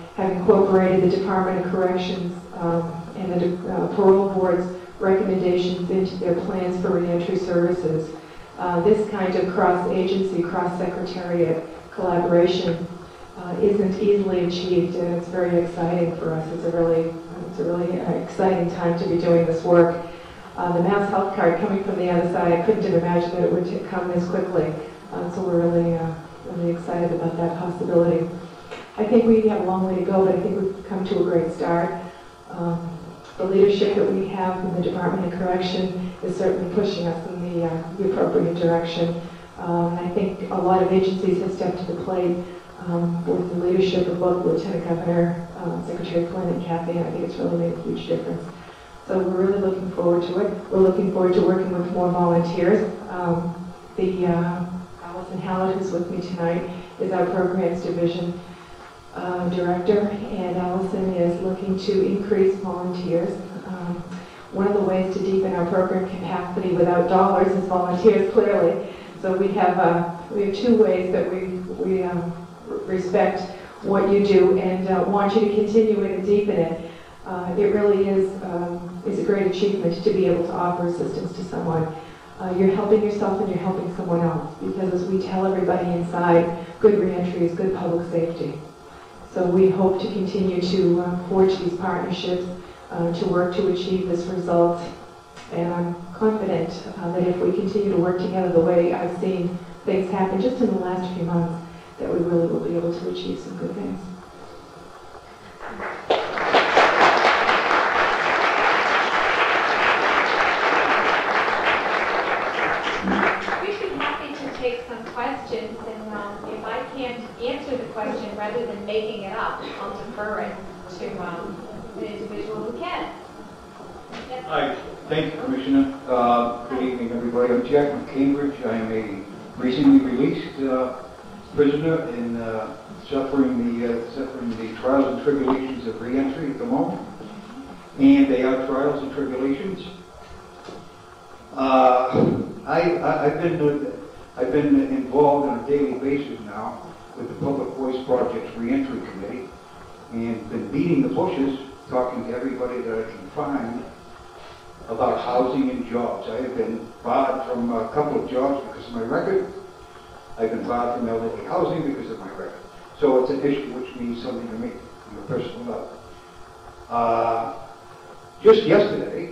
have incorporated the Department of Corrections um, and the uh, Parole Board's recommendations into their plans for reentry services. Uh, this kind of cross-agency, cross-secretariat collaboration uh, isn't easily achieved, and it's very exciting for us. It's a really, it's a really exciting time to be doing this work. Uh, the Mass Health Card coming from the other side, I couldn't have imagined that it would t- come this quickly. Uh, so we're really, uh, really excited about that possibility. I think we have a long way to go, but I think we've come to a great start. Um, the leadership that we have in the Department of Correction is certainly pushing us in the, uh, the appropriate direction. Um, I think a lot of agencies have stepped to the plate um, with the leadership of both Lieutenant Governor, um, Secretary Flynn, and Kathy, and I think it's really made a huge difference. So we're really looking forward to it. We're looking forward to working with more volunteers. Um, the uh, Allison Hallett, who's with me tonight, is our Programs Division Uh, director, and Allison is looking to increase volunteers. Um, one of the ways to deepen our program capacity without dollars is volunteers, clearly. So we have uh, we have two ways that we we um, respect what you do and uh, want you to continue it and deepen it. Uh, it really is um, is a great achievement to be able to offer assistance to someone. Uh, you're helping yourself and you're helping someone else, because as we tell everybody inside, good reentry is good public safety. So we hope to continue to uh, forge these partnerships, uh, to work to achieve this result. And I'm confident uh, that if we continue to work together the way I've seen things happen just in the last few months, that we really will be able to achieve some good things. We'd be happy to take some questions, and um, if I can't answer the question rather than making it up, I'll defer it to um, the individual who can. Yes. Hi, thank you, Commissioner. Uh, good evening, everybody. I'm Jack from Cambridge. I'm a recently released uh, prisoner and uh, suffering the uh, suffering the trials and tribulations of reentry at the moment, and they are trials and tribulations. Uh, I, I I've been uh, I've been involved on a daily basis now with the Public Voice Project's Reentry Committee, and been beating the bushes, talking to everybody that I can find about housing and jobs. I have been barred from a couple of jobs because of my record. I've been barred from elderly housing because of my record. So it's an issue which means something to me on a personal level. Uh, just yesterday,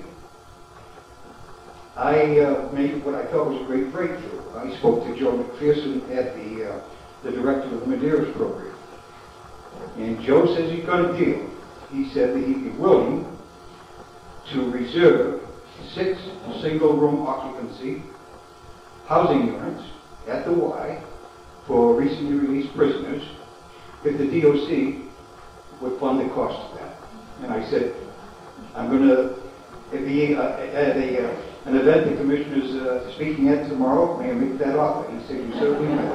I uh, made what I thought was a great breakthrough. I spoke to Joe McPherson at the, uh, the director of the Medeiros program. And Joe says he's got a deal. He said that he'd be willing to reserve six single-room occupancy housing units at the Y for recently released prisoners if the D O C would fund the cost of that. And I said, I'm going to be uh, at a, uh, an event the commissioner's uh, speaking at tomorrow. May I make that offer? He said, you certainly may.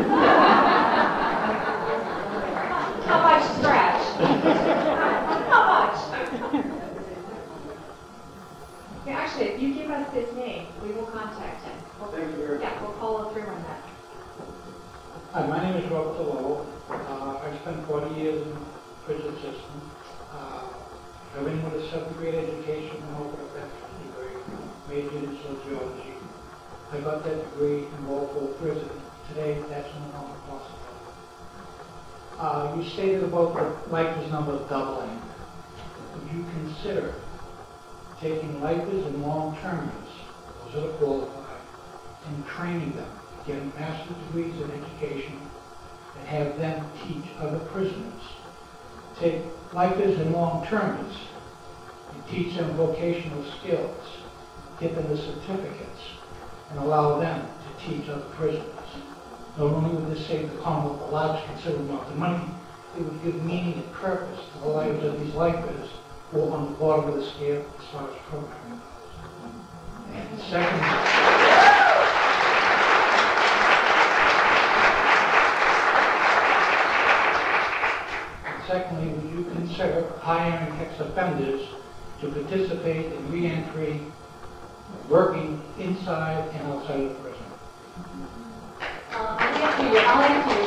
How much stretch? How much? Yeah, actually, if you give us his name, we will contact him. We'll, Thank you very much. Yeah, we'll follow through on that. Hi, my name is Robert DeLow. Uh, I spent forty years in the prison system. Uh, I went with a seventh grade education and over a bachelor's degree, majored in sociology. I got that degree in Walpole Prison. Today, that's no longer possible. Uh, you stated about the lifers number doubling. Would you consider taking lifers and long-termers, those that are qualified, and training them, getting master's degrees in education, and have them teach other prisoners? Take lifers and long-termers and teach them vocational skills, get them the certificates, and allow them to teach other prisoners. Not only would this save the Commonwealth a large considerable amount of money, it would give meaning and purpose to the lives of these lifers who are on the bottom of the scale as far as programming goes. And secondly, Secondly, would you consider hiring ex-offenders to participate in reentry, working inside and outside of prison? Uh, I'll answer your, I'll answer your second question.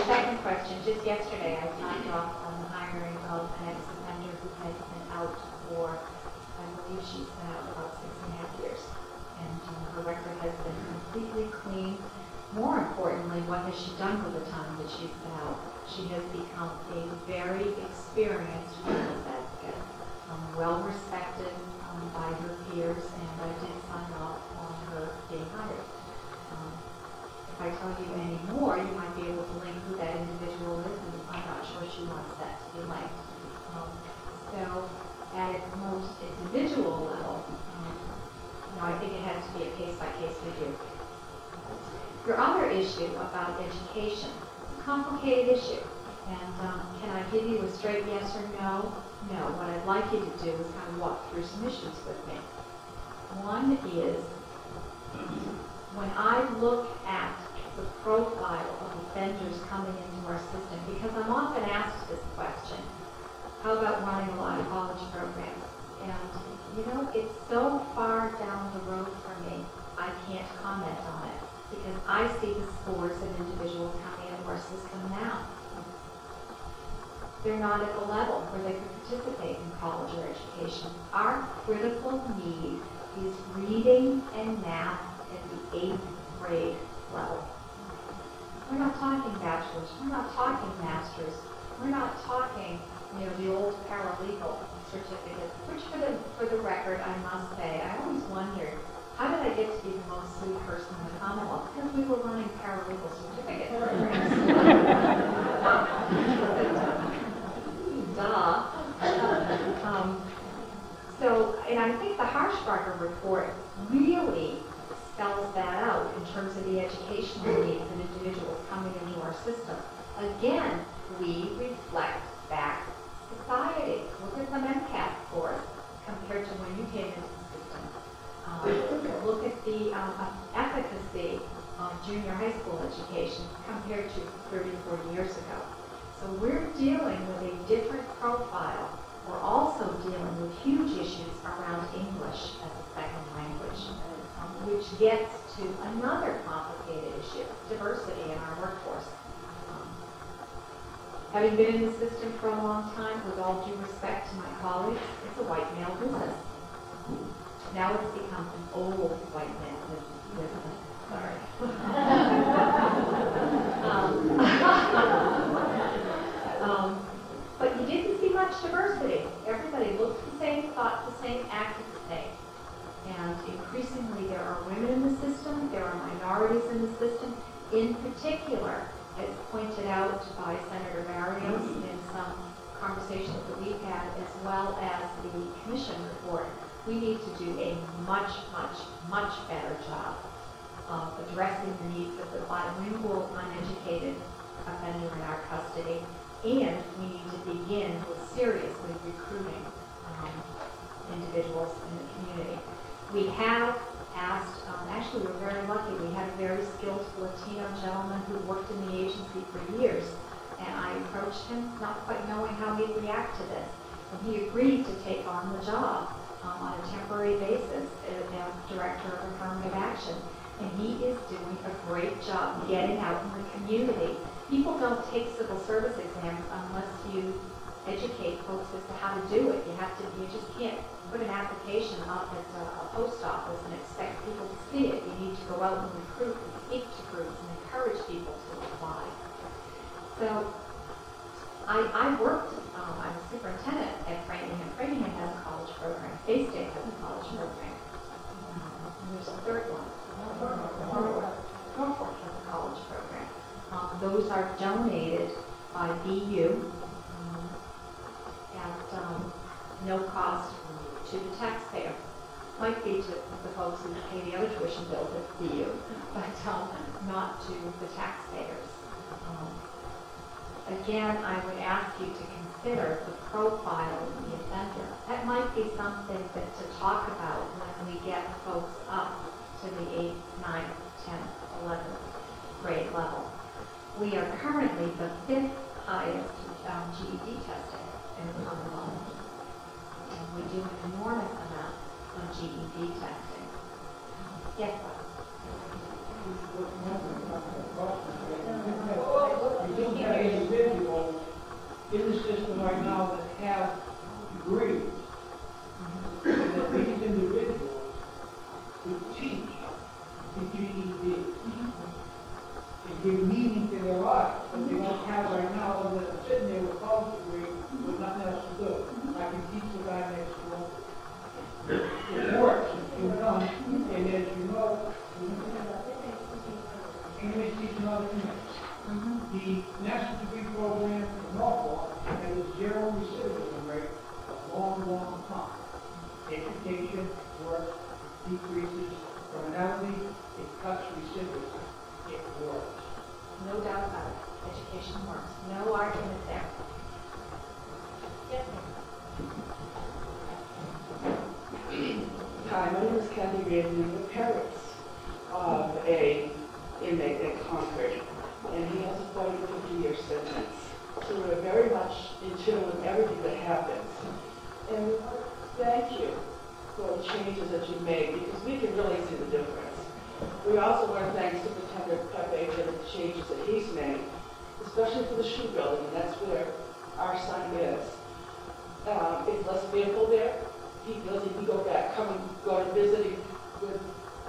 question. Just yesterday, I signed off on the hiring of an ex-offender who has been out for, I believe she's been out for about six and a half years. And um, her record has been completely clean. More importantly, what has she done with the time that she's been out? She has become a very experienced women's advocate, um, well respected um, by her peers, and I did sign off on her being hired. Um, if I tell you any more, you might be able to link who that individual is, and I'm not sure she wants that to be linked. Um, so, at its most individual level, um, you know, I think it has to be a case-by-case review. Your other issue about education, it's a complicated issue. And um, can I give you a straight yes or no? No. What I'd like you to do is kind of walk through some issues with me. One is, when I look at the profile of offenders coming into our system, because I'm often asked this question, how about running a lot of college programs? And, you know, it's so far down the road for me, I can't comment on it, because I see the scores of individuals coming into our system now. They're not at the level where they can participate in college or education. Our critical need is reading and math at the eighth grade level. We're not talking bachelor's, we're not talking master's, we're not talking, you know, the old paralegal certificate, which for the, for the record, I must say, I always wondered, how did I get to be the most sued person in the Commonwealth? Because we were running paralegal certificate programs. Duh. Um, so, and I think the Harshbarger report really spells that out in terms of the educational needs of individuals coming into our system. Again, we reflect back society. Look at the MCAT scores compared to when you came into the system. Um, look at the um, efficacy of junior high school education compared to thirty, forty years ago. So we're dealing with a different profile. We're also dealing with huge issues around English as a second language, um, which gets to another complicated issue, diversity in our workforce. Um, having been in the system for a long time, with all due respect to my colleagues, it's a white male business. Now it's become an old white male business. Sorry. um, Um, but you didn't see much diversity. Everybody looked the same, thought the same, acted the same. And increasingly there are women in the system, there are minorities in the system. In particular, as pointed out by Senator Barrios in some conversations that we've had, as well as the commission report, we need to do a much, much, much better job of addressing the needs of the bilingual, uneducated offender in our custody. And we need to begin with seriously recruiting um, individuals in the community. We have asked, um, actually we're very lucky, we had a very skilled Latino gentleman who worked in the agency for years, and I approached him not quite knowing how he'd react to this. And he agreed to take on the job um, on a temporary basis as, as Director of Affirmative Action. And he is doing a great job getting out in the community. People don't take civil service exams unless you educate folks as to how to do it. You have to, you just can't put an application up at a, a post office and expect people to see it. You need to go out and recruit and speak to groups and encourage people to apply. So I, I worked, um, I'm a superintendent at Framingham. Framingham has a college program. Bay State has a college program. Um, and there's a third one. Norfolk. Norfolk has a college program. Um, those are donated by B U um, at um, no cost to the taxpayer. Might be to the folks who pay the other tuition bills at B U, but um, not to the taxpayers. Um, again, I would ask you to consider the profile of the offender. That might be something that to talk about when we get folks up to the eighth, ninth, tenth, eleventh grade level. We are currently the fifth highest um, G E D testing in the Commonwealth. And we do an enormous amount of G E D testing. Yes, Bob? You can't hear you. right now that have degrees, and that these individuals who teach the G E D and give meaning to their lives, but they don't have right now, other than sitting there with a college degree with nothing else to do. I can teach the guy next door. It works, it's done, and as you know, English teaching other things. The National Degree Program in Norfolk has a zero recidivism rate a long, long time. Education works, it decreases criminality, it cuts recidivism, it works. No doubt about it. Education works. No argument there. Yes, ma'am. Hi, my name is Kathy Reardon. I'm the parents of a inmate at Concord, and he has a forty to fifty year sentence. So we're very much in tune with everything that happens. And we want to thank you for the changes that you made, because we can really see the difference. We also want to thank Superintendent Pepe for the changes that he's made, especially for the shoe building, and that's where our son is. Um, it's less vehicle there. He feels he can go back, come and go to visit with,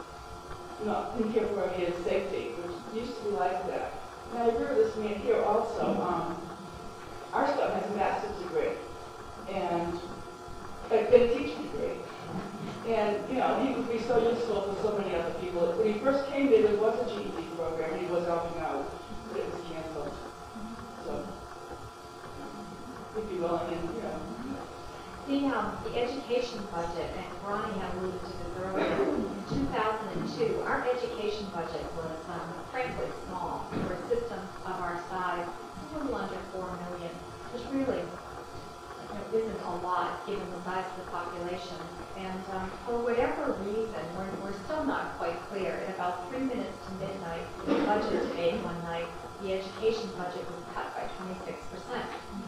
not thinking for his safety, which used to be like that. Now, I agree with this man here also. Um, our son has a master's degree and a good teaching degree. And, you know, he would be so useful for so many other people. When he first came there, there was a G E D program, and he was helping out, but it was canceled. So, if you will, and, you know. The, um, the education budget, and Ronnie had alluded to this earlier, in two thousand two, our education budget was um, frankly small. For a system of our size, a little under four million, which really you know, isn't a lot given the size of the population. And um, for whatever reason, we're, we're still not quite clear. At about three minutes to midnight, the budget debate one night, the education budget was cut by twenty-six percent.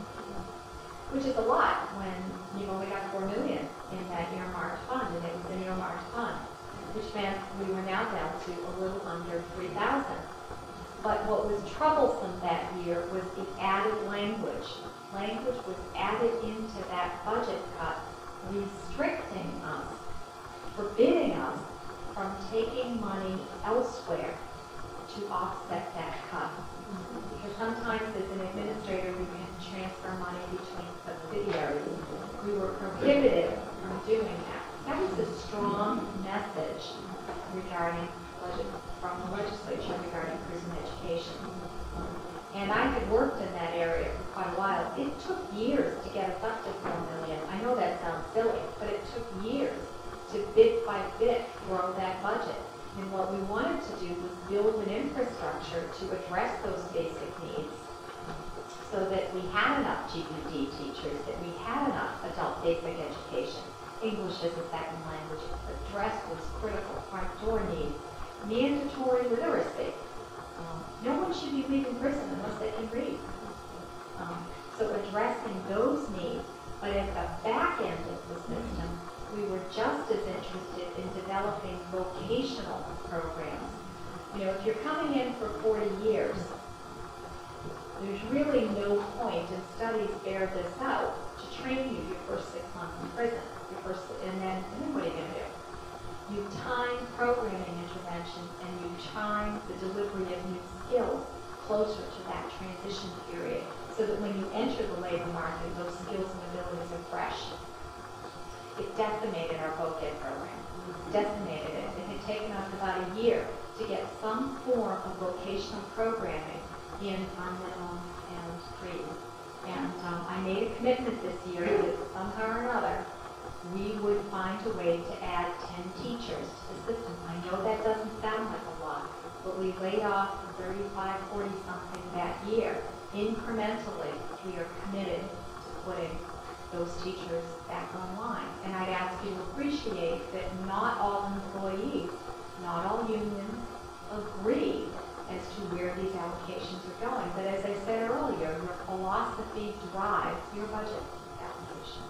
Which is a lot when you've only got four million in that earmarked fund, and it was an earmarked fund, which meant we were now down to a little under three thousand. But what was troublesome that year was the added language. Language was added into that budget cut, restricting us, forbidding us from taking money elsewhere to offset that cut. Because sometimes as an administrator, we can transfer money between subsidiaries. We were prohibited from doing that. That was a strong message regarding budget from the legislature regarding prison education. And I had worked in that area for quite a while. It took years to get us up to four million. I know that sounds silly, but it took years to bit by bit grow that budget. And what we wanted to do was build an infrastructure to address those basic needs so that we had enough G E D teachers, that we had enough adult basic education, English as a second language, address those critical front door needs, mandatory literacy. Um, no one should be leaving prison unless they can read. Um, so addressing those needs, but at the back end of the system, we were just as interested in developing vocational programs. You know, if you're coming in for forty years, there's really no point, and studies bear this out, to train you your first six months in prison. Your first, and then, and then what are you going to do? You time programming interventions, and you time the delivery of new skills closer to that transition period, so that when you enter the labor market, those skills and abilities are fresh. It decimated our voc-ed program. Decimated it. It had taken us about a year to get some form of vocational programming in Unwin and Creed. And um, I made a commitment this year that somehow or another we would find a way to add ten teachers to the system. I know that doesn't sound like a lot, but we laid off thirty-five, forty something that year. Incrementally, we are committed to putting those teachers back online. And I'd ask you to appreciate that not all employees, not all unions agree as to where these allocations are going. But as I said earlier, your philosophy drives your budget allocation.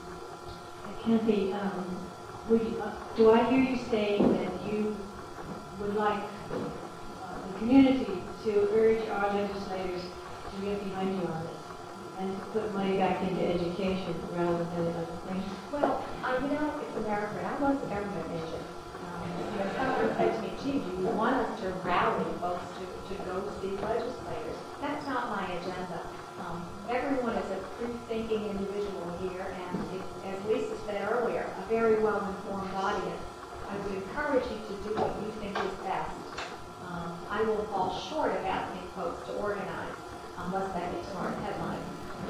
Kathy, um, would you, uh, do I hear you saying that you would like uh, the community to urge our legislators to get behind you on this? and to put money back into education rather than in other things? Well, uh, you know, it's America, and I was a government agent. Um, you know, someone said to me, gee, do you want us to rally folks to, to go see legislators? That's not my agenda. Um, everyone is a free-thinking individual here, and it, as Lisa said earlier, a very well-informed audience. I would encourage you to do what you think is best. Um, I will fall short of asking folks to organize, unless that gets tomorrow's headline.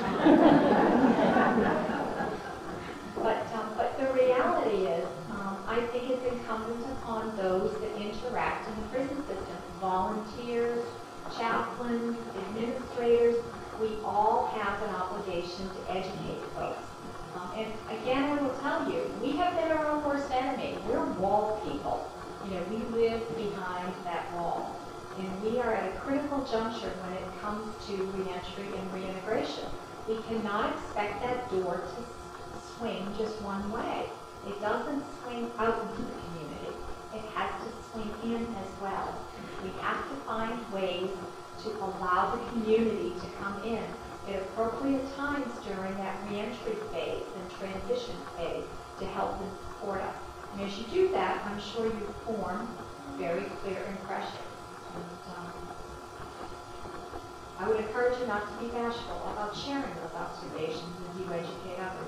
but, um, but the reality is, um, I think it's incumbent upon those that interact in the prison system, volunteers, chaplains, administrators. We all have an obligation to educate folks. Um, and again, I will tell you, we have been our own worst enemy. We're wall people. You know, we live behind that wall. And we are at a critical juncture when it comes to reentry and reintegration. We cannot expect that door to swing just one way. It doesn't swing out into the community. It has to swing in as well. We have to find ways to allow the community to come in at appropriate times during that reentry phase and transition phase to help and support us. And as you do that, I'm sure you form very clear impressions. And, um, I would encourage you not to be bashful about sharing those observations as you educate others.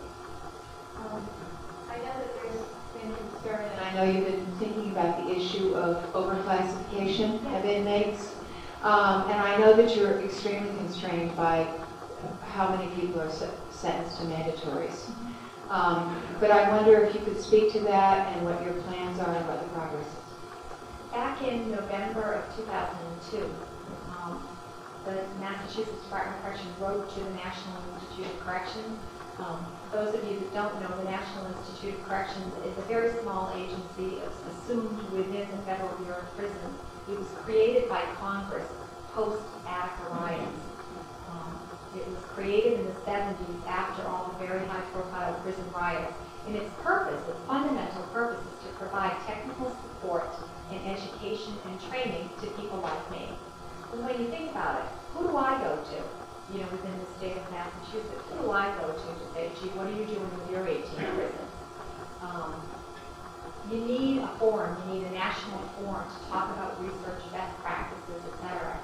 Um, I know that there's been concern, and I know you've been thinking about the issue of overclassification of inmates. Um, and I know that you're extremely constrained by how many people are se- sentenced to mandatories. Um, but I wonder if you could speak to that and what your plans are and what the progress is. Back in November of two thousand two, um, the Massachusetts Department of Corrections wrote to the National Institute of Corrections. Um, those of you that don't know, the National Institute of Corrections is a very small agency assumed within the Federal Bureau of Prisons. It was created by Congress post-Attica riots. Um, it was created in the seventies after all the very high-profile prison riots. And its purpose, its fundamental purpose, is to provide technical support and education and training to people like me. And when you think about it, who do I go to, you know, within the state of Massachusetts? Who do I go to to say, gee, what are you doing with your eighteen prisons? Um, You need a forum, you need a national forum to talk about research, best practices, et cetera.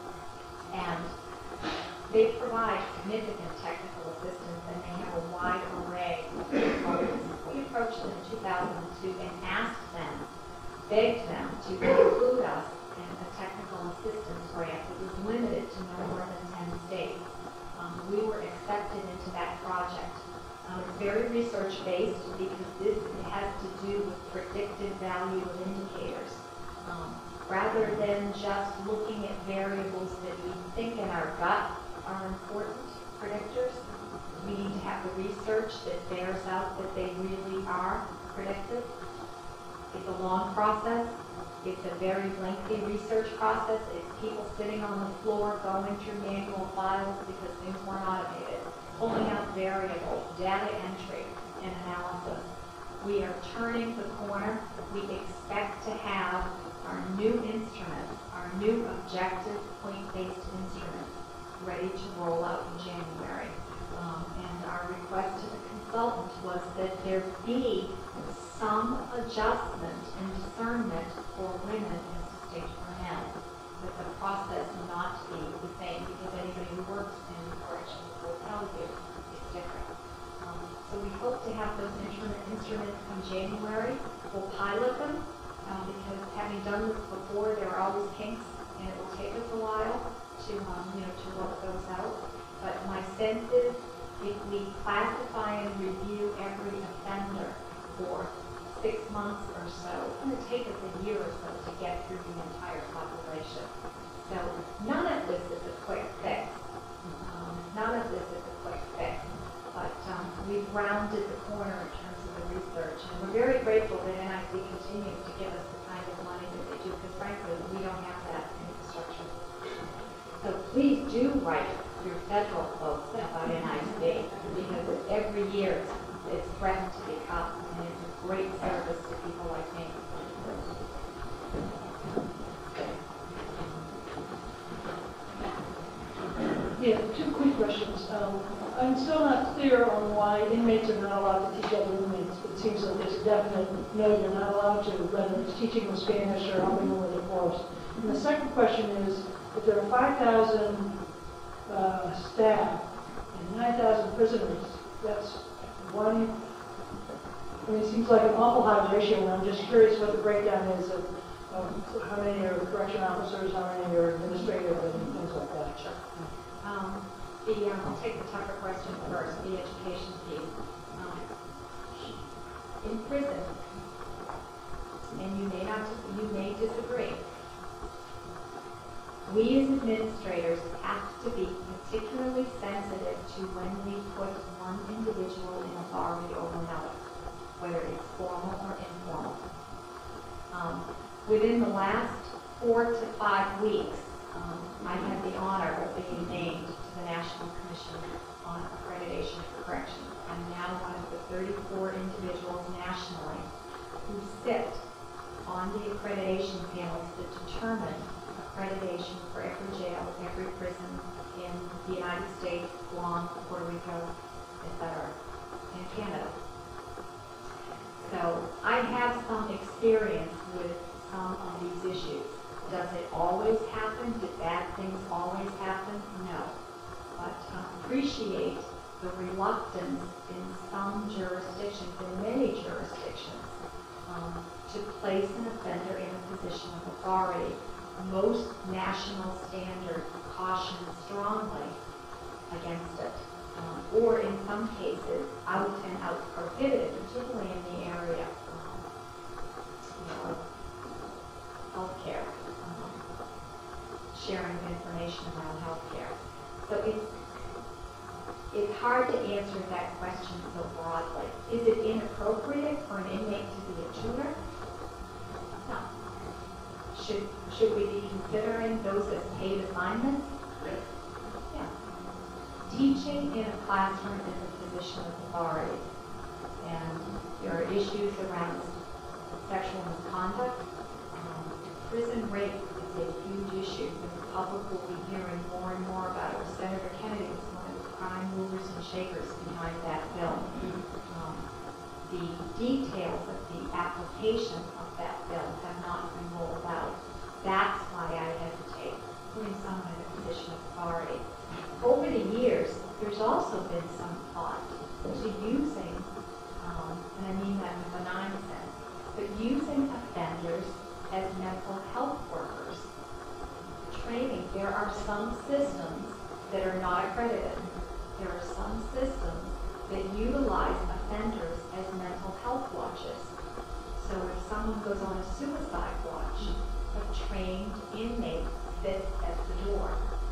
And they provide significant technical assistance, and they have a wide array of programs. We approached them in two thousand two and asked them, begged them to include us in a technical assistance grant that was limited to no more than ten states. Um, we were accepted into that project. Um, it's very research-based because this has to do with predictive value of indicators. Um, rather than just looking at variables that we think in our gut are important predictors, we need to have the research that bears out that they really are predictive. It's a long process. It's a very lengthy research process. It's people sitting on the floor going through manual files because things weren't automated, pulling out variables, data entry, and analysis. We are turning the corner. We expect to have our new instruments, our new objective point-based instruments ready to roll out in January. Um, and our request to the consultant was that there be some adjustment and discernment for women as distinct from men, that the process not be the same, because anybody who works in corrections will tell you it's different. Um, so we hope to have those instrument, instruments come January. We'll pilot them, um, because having done this before, there are always kinks, and it will take us a while to, um, you know, to work those out. But my sense is, if we classify and review every offender for six months or so, it's going to take us a year or so to get through the entire population. So none of this is a quick fix. Um, none of this is a quick fix. But um, we've rounded the corner in terms of the research. And we're very grateful that N I C continues to give us the kind of money that they do, because frankly, we don't have that infrastructure. So please do write your federal folks about N I C, because every year it's, it's threatened to become, and it's a great service to people like me. Yeah, two quick questions. Um, I'm still not clear on why inmates are not allowed to teach other inmates. It seems that there's a definite no, you're not allowed to, whether it's teaching them Spanish or helping them with their course. And the second question is, if there are five thousand uh, staff and nine thousand prisoners, that's one, I mean, it seems like an awful high ratio, and I'm just curious what the breakdown is of, of how many are correction officers, how many are administrative, and things like that. Sure. Um, the, um, I'll take the tougher question first, the education piece. Um, in prison, and you may not, you may disagree, we as administrators have to be particularly sensitive to when we put one individual in authority over another, whether it's formal or informal. Um, within the last four to five weeks, um, I had the honor of being named to the National Commission on Accreditation for Corrections. I'm now one of the thirty-four individuals nationally who sit on the accreditation panels that determine accreditation for every jail, every prison in the United States, Guam, Puerto Rico, et cetera, and Canada. So I have some experience with some of these issues. Does it always happen? Did bad things always happen? No. But uh, appreciate the reluctance in some jurisdictions, in many jurisdictions, um, to place an offender in a position of authority. Most national standards caution strongly against it, um, or in some cases, out and out prohibited, particularly in the area um, you know, of healthcare, um, sharing of information around healthcare. So it's it's hard to answer that question so broadly. Is it inappropriate for an inmate to be a tutor? No. Should should we be considering those as paid assignments? Yeah. Teaching in a classroom is a position of authority, and there are issues around sexual misconduct. Um, prison rape is a huge issue that the public will be hearing more and more about it. Senator Kennedy was one of the prime movers and shakers behind that bill. Um, the details of the application of that bill have not been rolled out. That's why I hesitate putting someone in a position of authority. Over the years, there's also been some thought to using, um, and I mean that in a benign sense, but using offenders as mental health workers. Training, there are some systems that are not accredited. There are some systems that utilize offenders as mental health watches. So if someone goes on a suicide watch, a trained inmate sits at the door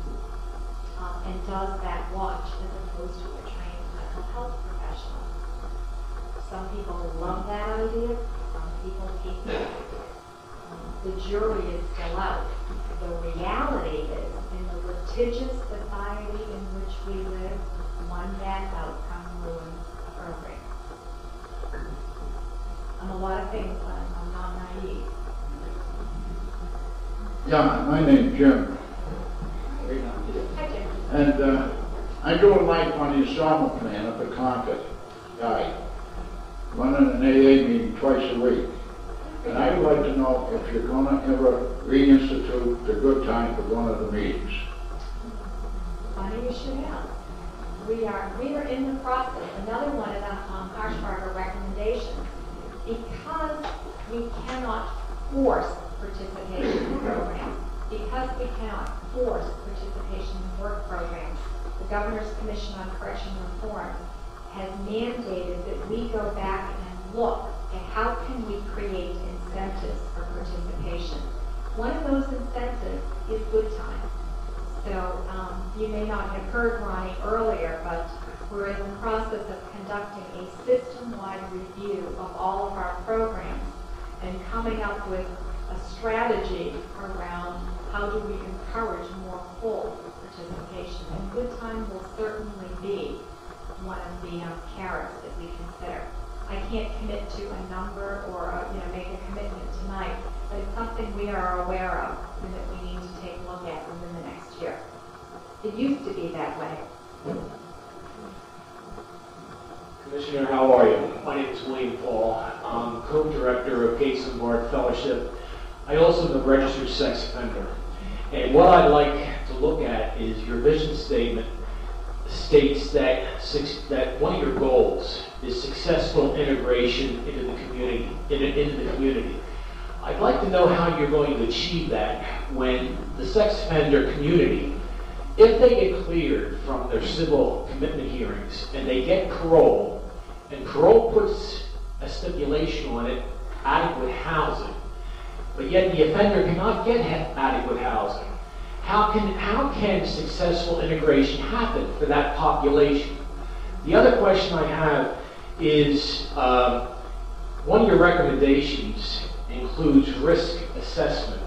um, and does that watch as opposed to a trained mental health professional. Some people love that idea, some people hate it. Um, the jury is still out. The reality is, in the litigious society in which we live, one bad outcome ruins a program. I'm a lot of things, but I'm not naive. Yeah, my name's Jim. Hi, Jim. And uh, I do a life on the installment plan at the Concord guy, running an A A meeting twice a week. And I would like to know if you're going to ever reinstitute the good time for one of the meetings. Funny you should ask. We are, we are in the process. Another one of the um, Harshbarger recommendations, because we cannot force participation in programs, because we cannot force participation in work programs, the Governor's Commission on Correctional Reform has mandated that we go back and look at how can we create incentives for participation. One of those incentives is good time. So um, you may not have heard Ronnie earlier, but we're in the process of conducting a system-wide review of all of our programs and coming up with a strategy around how do we encourage more full participation. And good time will certainly be one of the um, carrots that we consider. I can't commit to a number or a, you know, make a commitment tonight, but it's something we are aware of and that we need to take a look at within the next year. It used to be that way. Commissioner, how are you? My name is William Paul. I'm co-director of Gates and Bard Fellowship. I also am a registered sex offender. And what I'd like to look at is your vision statement states that six, that one of your goals is successful integration into the community. Into, into the community. I'd like to know how you're going to achieve that when the sex offender community, if they get cleared from their civil commitment hearings and they get parole, and parole puts a stipulation on it, adequate housing, but yet the offender cannot get adequate housing. How can, how can successful integration happen for that population? The other question I have is, uh, one of your recommendations includes risk assessment.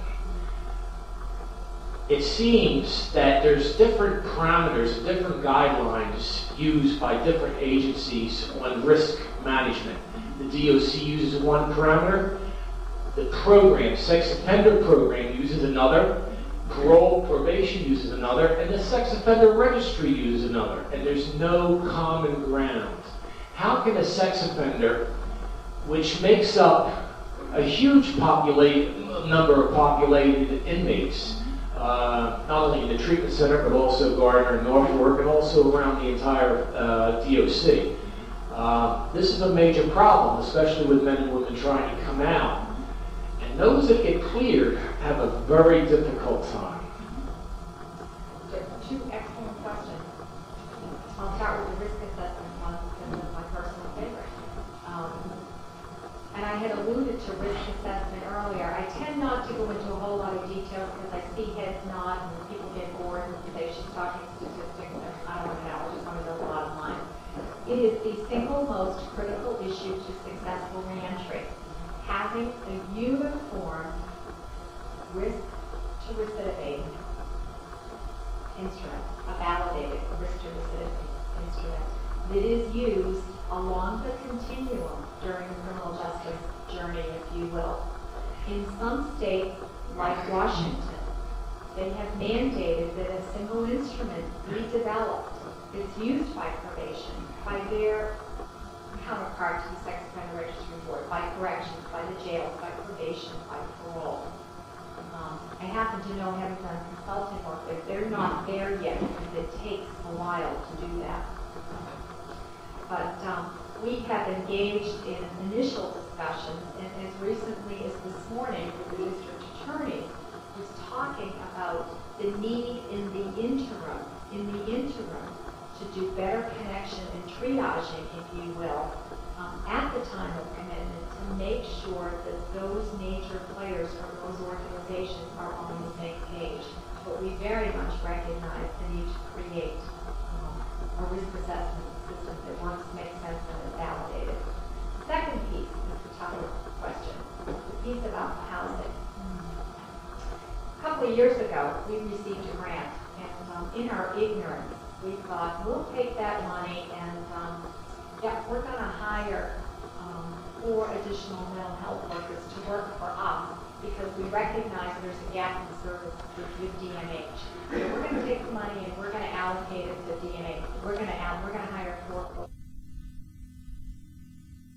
It seems that there's different parameters, different guidelines used by different agencies on risk management. The D O C uses one parameter, the program, sex offender program uses another, parole probation uses another, and the sex offender registry uses another, and there's no common ground. How can a sex offender, which makes up a huge populate, number of populated inmates, Uh, not only in the treatment center, but also Gardner and Norfolk, and also around the entire uh, D O C. Uh, this is a major problem, especially with men and women trying to come out. And those that get cleared have a very difficult time. Two excellent questions. I'll start with the risk assessment one, because it's my personal favorite. Um, and I had alluded to risk assessment earlier. I tend not to go into a whole lot of detail because I see heads nod and people get bored and say she's talking statistics and I don't want to know, I just want to know the bottom line. It is the single most critical issue to successful reentry. Having a uniform risk to recidivate instrument, a validated risk to recidivate instrument that is used along the continuum during the criminal justice journey, if you will. In some states, like Washington, they have mandated that a single instrument be developed that's used by probation, by their counterpart to the Sex Offender Registry Board, by corrections, by the jails, by probation, by parole. Um, I happen to know, having done consulting work, that they're not there yet because it takes a while to do that. But um, we have engaged in initial discussions, and as recently as this morning, the district attorney was talking about the need in the interim, in the interim, to do better connection and triaging, if you will, um, at the time of commitment, to make sure that those major players from those organizations are on the same page. But we very much recognize the need to create um, a risk assessment system that works, makes sense, and is validated. The second piece is the tougher question, the piece about the housing. A couple of years ago, we received a grant, and um, in our ignorance, we thought, we'll take that money and um, yeah, we're going to hire um, four additional mental health workers to work for us because we recognize there's a gap in the service with, with D M H. So we're going to take the money and we're going to allocate it to D M H. We're going to we're going to hire four folks.